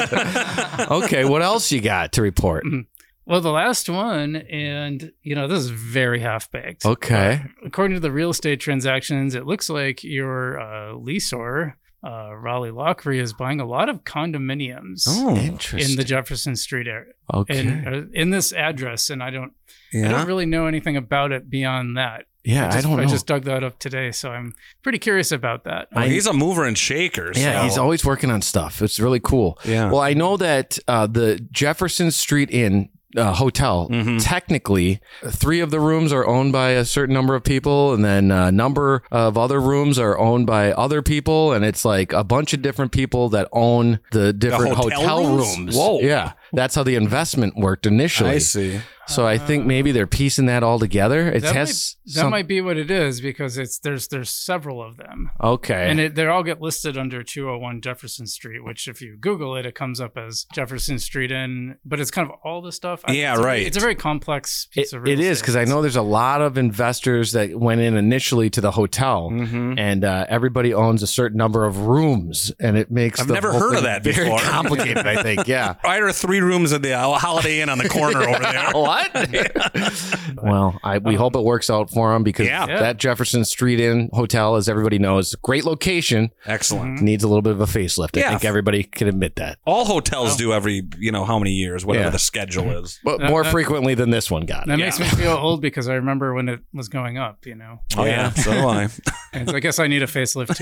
Okay. What else you got to report? Well, the last one, and you know, this is very half baked. Okay. According to the real estate transactions, it looks like your uh, leaseor, uh, Raleigh Lockery, is buying a lot of condominiums Oh, interesting. in the Jefferson Street area. Okay. In, uh, in this address, and I don't, I Yeah. don't really know anything about it beyond that. Yeah, I, I just, don't know. I just dug that up today, so I'm pretty curious about that. Well, he's a mover and shaker. Yeah, so- he's always working on stuff. It's really cool. Yeah. Well, I know that uh, the Jefferson Street Inn uh, hotel, Mm-hmm. technically, three of the rooms are owned by a certain number of people, and then a number of other rooms are owned by other people, and it's like a bunch of different people that own the different hotel hotel, rooms? rooms. Whoa. Yeah, that's how the investment worked initially. I see. So I think maybe they're piecing that all together. It that has might, that some- might be what it is because it's there's there's several of them. Okay. And it, they all get listed under two oh one Jefferson Street, which if you Google it, it comes up as Jefferson Street Inn, but it's kind of all the stuff. I- Yeah, it's a- right. It's a very complex piece It, of real it is estate. because I know there's a lot of investors that went in initially to the hotel, Mm-hmm. and uh, everybody owns a certain number of rooms, and it makes I've the never whole heard of thing that very before. complicated. I think, yeah. Why are three rooms at the Holiday Inn on the corner over there? What? Well, I, we hope it works out for them because Yeah. that Jefferson Street Inn hotel, as everybody knows, great location, Excellent. needs a little bit of a facelift. I Yeah. think everybody can admit that, All hotels do every, you know, how many years, whatever Yeah. the schedule is. but That- more that- frequently than this one got. That it. makes me feel old because I remember when it was going up, you know. Oh, yeah. So do I. And so I guess I need a facelift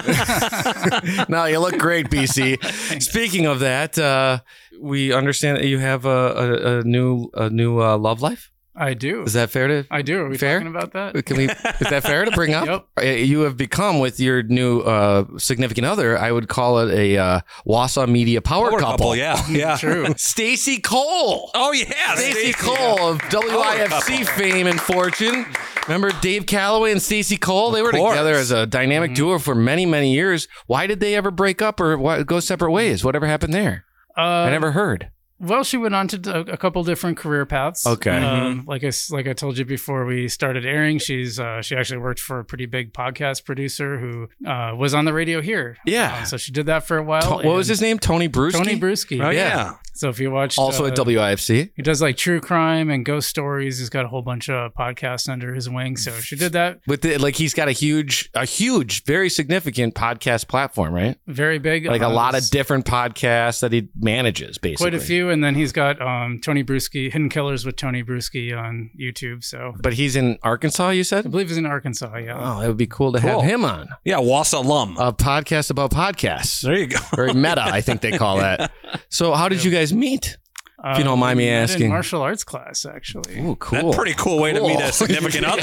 too. No, you look great, B C. Speaking of that, uh, we understand that you have a, a, a new a new uh, love life. I do. Is that fair to? I do. Are we fair? talking about that? Can we? Is that fair to bring up? Yep. Uh, You have become with your new uh, significant other. I would call it a uh, Wausau Media power, Power couple. couple, yeah. Yeah. True. Stacy Cole. Oh, yeah. Stacy Cole of W I F C fame and fortune. Remember Dave Calloway and Stacy Cole? They were course. together as a dynamic duo for many, many years. Why did they ever break up or why, go separate ways? Whatever happened there? Uh, I never heard. Well, she went on to d- a couple different career paths. Okay. Um, like I s- like I told you before we started airing, she's uh, she actually worked for a pretty big podcast producer who uh, was on the radio here. Yeah. Uh, so she did that for a while. To- what was and- his name? Tony Bruschi? Tony Bruschi. Oh, yeah. So if you watched, Also uh, at W I F C. he does like true crime and ghost stories. He's got a whole bunch of podcasts under his wing. So she did that. With the, like he's got a huge, a huge, very significant podcast platform, right? Very big. Like a Uh, lot there's of different podcasts that he manages, basically. quite a few, and then he's got um, Tony Bruschi, Hidden Killers with Tony Bruschi on YouTube. So But he's in Arkansas, you I said? believe he's in Arkansas. Yeah. Oh, it would be cool to Cool. have him on. Yeah, Wausau alum. A podcast about podcasts. There you go. Very meta, I think they call that. So how did you guys meet? If you don't mind me we met asking. in martial arts class, actually. Ooh, cool. That's a pretty cool way to meet Cool. a significant other.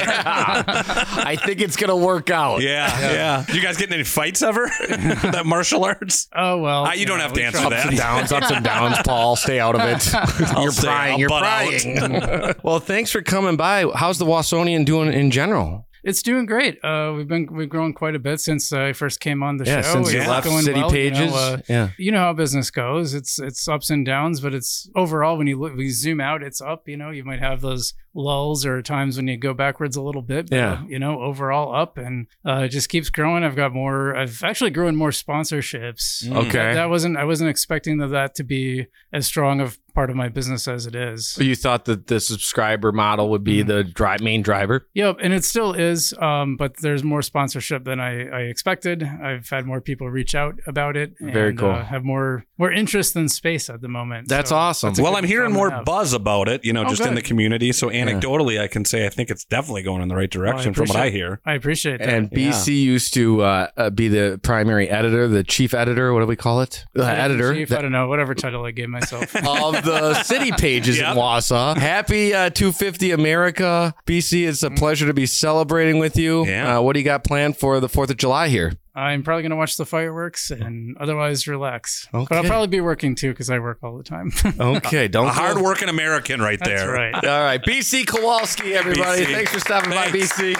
I think it's going to work out. Yeah, yeah. You guys getting any fights ever? That martial arts? Oh well. Ah, you don't have to we answer tried- Ups that. and downs, ups and downs, Paul. Stay out of it. I'll you're stay- prying. I'll You're butt prying. Well, thanks for coming by. How's the Wausonian doing in general? It's doing great. Uh, we've been we've grown quite a bit since I first came on the Yeah, show. since you It's left going City well, you know, Pages. uh, Yeah. you know how business goes. It's it's ups and downs, but it's overall when you look, we zoom out, it's up. You know, you might have those lulls or times when you go backwards a little bit. But, Yeah. you know, overall up, and uh, it just keeps growing. I've got more. I've actually grown more sponsorships. Okay. That, that wasn't. I wasn't expecting that, that to be as strong of part of my business as it is. You thought that the subscriber model would be the dri- main driver? Yep, and it still is, um, but there's more sponsorship than I, I expected. I've had more people reach out about it. And, Very cool. Uh, have more more interest than space at the moment. That's So awesome. that's a Well, good I'm hearing problem more to have. buzz about it, you know, Oh, just in good. the community. So anecdotally, I can say I think it's definitely going in the right direction from what I appreciate- hear. I appreciate that. And B C used to uh, uh, be the primary editor, the chief editor. What do we call it? The editor Chief, I don't know, whatever title I gave myself. of the city pages Yep. in Wausau. Happy uh, two fifty America. B C, it's a pleasure to be celebrating with you. Yeah. Uh, what do you got planned for the fourth of July here? I'm probably going to watch the fireworks and otherwise relax. Okay. But I'll probably be working too because I work all the time. Okay, don't A hard-working American right That's there. right. All right, B C Kowalski, everybody. B C. Thanks for stopping by, Thanks. B C.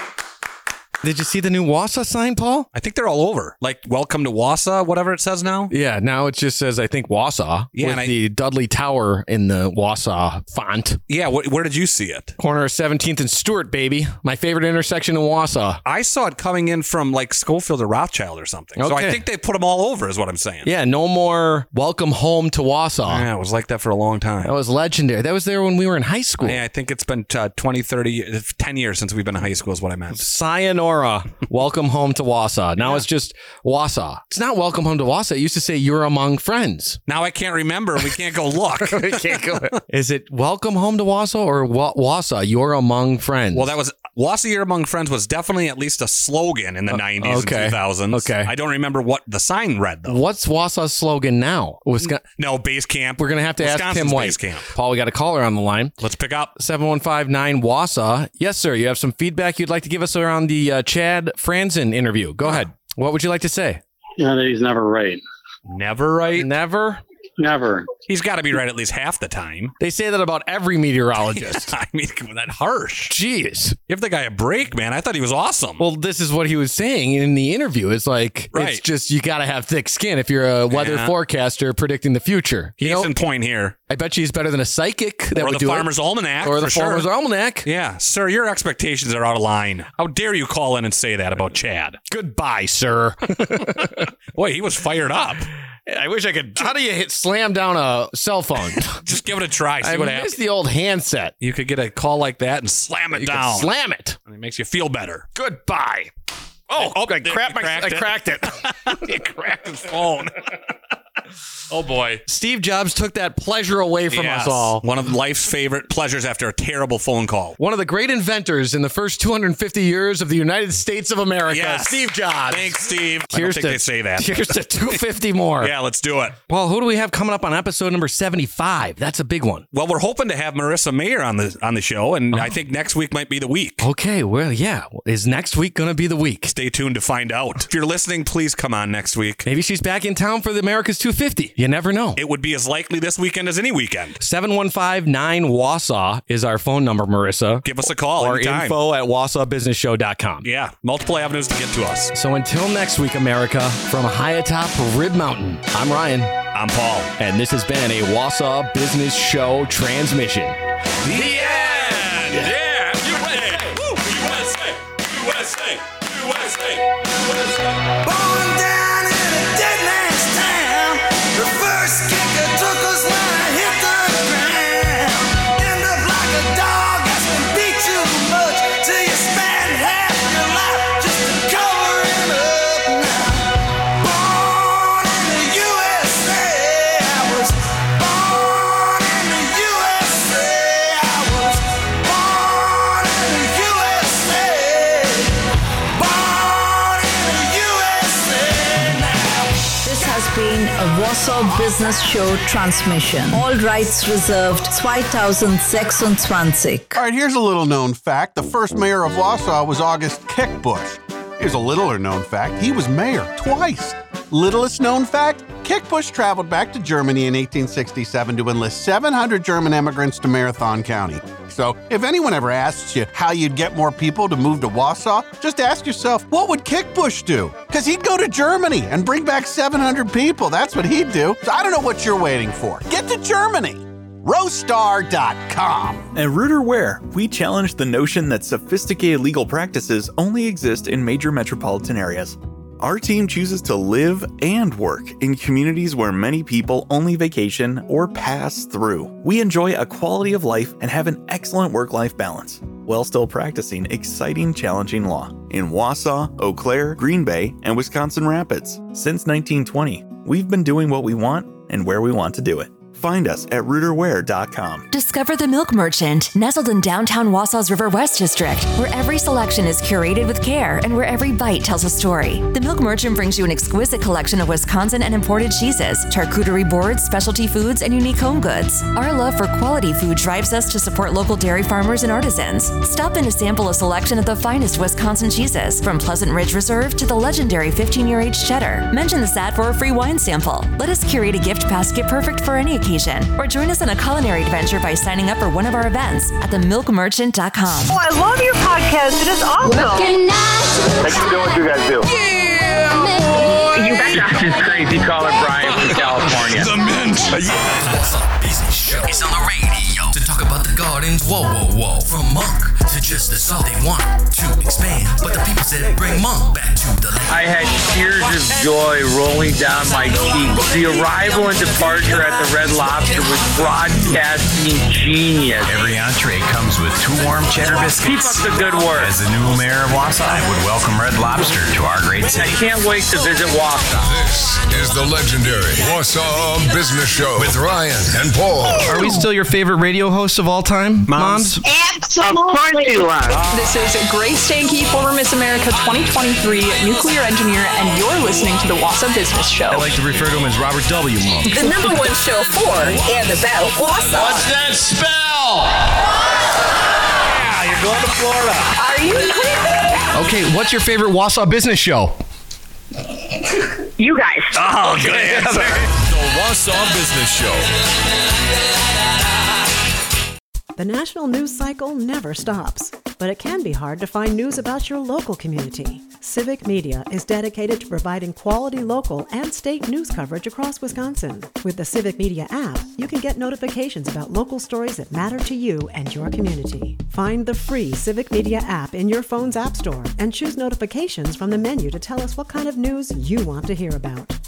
Did you see the new Wausau sign, Paul? I think they're all over. Like, welcome to Wausau, whatever it says now. Yeah, now it just says, I think, Wausau, Yeah, with and I- the Dudley Tower in the Wausau font. Yeah, wh- where did you see it? Corner of seventeenth and Stewart, baby. My favorite intersection in Wausau. I saw it coming in from like Schofield or Rothschild or something. So I Okay. think they put them all over is what I'm saying. Yeah, no more welcome home to Wausau. Yeah, it was like that for a long time. That was legendary. That was there when we were in high school. Yeah, I think it's been uh, twenty, thirty, ten years since we've been in high school is what I meant. Sayonara. Welcome home to Wausau. Now it's just Wausau. It's not welcome home to Wausau. It used to say you're among friends. Now I can't remember. We can't go look. We can't go. Is it welcome home to Wausau or Wa- Wausau? You're among friends. Well, that was Wausau You're Among Friends was definitely at least a slogan in the nineties okay. and two thousands. Okay. I don't remember what the sign read though. What's Wausau's slogan now? Wisconsin. No, base camp. We're going to have to ask Wisconsin's Tim White. base camp. Paul, we got a caller on the line. Let's pick up. seven one five nine Wausau. Yes, sir. You have some feedback you'd like to give us around the uh, Chad Franzen interview. Go ahead. What would you like to say? Yeah, that he's never right. Never right? Never? Never. He's got to be right at least half the time. They say that about every meteorologist. I mean, that harsh. Jeez. Give the guy a break, man. I thought he was awesome. Well, this is what he was saying in the interview. It's like, Right. it's just, you got to have thick skin if you're a weather Yeah. forecaster predicting the future. You Case know, in point here. I bet you he's better than a psychic that Or would the do Farmer's it. Almanac. Or the for sure. Farmer's Almanac. Yeah. Sir, your expectations are out of line. How dare you call in and say that about Chad? Goodbye, sir. Boy, he was fired up. I wish I could. How do you hit slam down a cell phone? Just give it a try. See I what miss happens. the old handset. You could get a call like that and slam it You could down. slam it. And it makes you feel better. Goodbye. Oh, Oh, I there, cracked you my, I cracked it. cracked it. He cracked his phone. Oh, boy. Steve Jobs took that pleasure away from Yes. us all. One of life's favorite pleasures after a terrible phone call. One of the great inventors in the first two hundred fifty years of the United States of America, Yes. Steve Jobs. Thanks, Steve. I don't Here's think to, they say that. Here's to two hundred fifty more. Yeah, let's do it. Paul, who do we have coming up on episode number seventy-five? That's a big one. Well, we're hoping to have Marissa Mayer on the on the show, and I think next week might be the week. Okay, well, yeah. Is next week going to be the week? Stay tuned to find out. If you're listening, please come on next week. Maybe she's back in town for the America's two fifty. You never know. It would be as likely this weekend as any weekend. seven one five nine Wausau is our phone number, Marissa. Give us a call Or anytime. info at wausau business show dot com. Yeah, multiple avenues to get to us. So until next week, America, from high atop Rib Mountain, I'm Ryan. I'm Paul. And this has been a Wausau Business Show transmission. The end! Yeah! U S A! Woo! U S A! U S A! U S A! U S A! Born down in a dead man's town. The first kicker took us when I hit the ground. End up like a dog that's been beat too much till you spend half your life just to cover it up now. Born in the U S A, I was born in the U S A. I was born in the U S A. Born in the U S A now. This has been a Wausau Business Show transmission. All rights reserved. zweitausendsechsundzwanzig. All right, here's a little known fact. The first mayor of Wausau was August Kickbush. Here's a littler known fact. He was mayor twice. Littlest known fact, Kickbush traveled back to Germany in eighteen sixty-seven to enlist seven hundred German immigrants to Marathon County. So if anyone ever asks you how you'd get more people to move to Wausau, just ask yourself, what would Kickbush do? Because he'd go to Germany and bring back seven hundred people. That's what he'd do. So I don't know what you're waiting for. Get to Germany. Roastar dot com. At Rooter Ware, we challenge the notion that sophisticated legal practices only exist in major metropolitan areas. Our team chooses to live and work in communities where many people only vacation or pass through. We enjoy a quality of life and have an excellent work-life balance, while still practicing exciting, challenging law in Wausau, Eau Claire, Green Bay, and Wisconsin Rapids. Since nineteen twenty, we've been doing what we want and where we want to do it. Find us at Rooter Ware dot com. Discover the Milk Merchant, nestled in downtown Wausau's River West District, where every selection is curated with care and where every bite tells a story. The Milk Merchant brings you an exquisite collection of Wisconsin and imported cheeses, charcuterie boards, specialty foods, and unique home goods. Our love for quality food drives us to support local dairy farmers and artisans. Stop in to sample a selection of the finest Wisconsin cheeses, from Pleasant Ridge Reserve to the legendary fifteen-year aged cheddar. Mention this ad for a free wine sample. Let us curate a gift basket perfect for any occasion. Or join us on a culinary adventure by signing up for one of our events at the milk merchant dot com. Oh, I love your podcast. It is awesome. Thanks for doing what you guys do. Yeah, you betcha. This is Crazy Caller Brian from California. The Mint. What's up, Busy Show? It's on the radio to talk about the gardens. Whoa, whoa, whoa. From Monk to just the salt they want to expand. But the people said bring Monk back to the land. I had tears of joy rolling down my cheeks. The arrival and departure at the Red Lobster was broadcasting genius. Every entree comes with two warm cheddar biscuits. Keep up the good work. As the new mayor of Wausau, I would welcome Red Lobster to our great city. I can't wait to visit Wausau. This is the legendary Wausau Business Show with Ryan and Paul. Are we still your favorite radio hosts of all time, moms? Absolutely. Of course you are. This is Grace Stanke, former Miss America twenty twenty-three nuclear engineer, and you're listening to the Wausau Business Show. I like to refer to him as Robert W. Monk. The number one show for and about Wausau. What's that spell? Yeah, you're going to Florida. Are you kidding? Okay, what's your favorite Wausau Business Show? You guys. Oh, good answer. The Wausau Business Show. The national news cycle never stops, but it can be hard to find news about your local community. Civic Media is dedicated to providing quality local and state news coverage across Wisconsin. With the Civic Media app, you can get notifications about local stories that matter to you and your community. Find the free Civic Media app in your phone's app store and choose notifications from the menu to tell us what kind of news you want to hear about.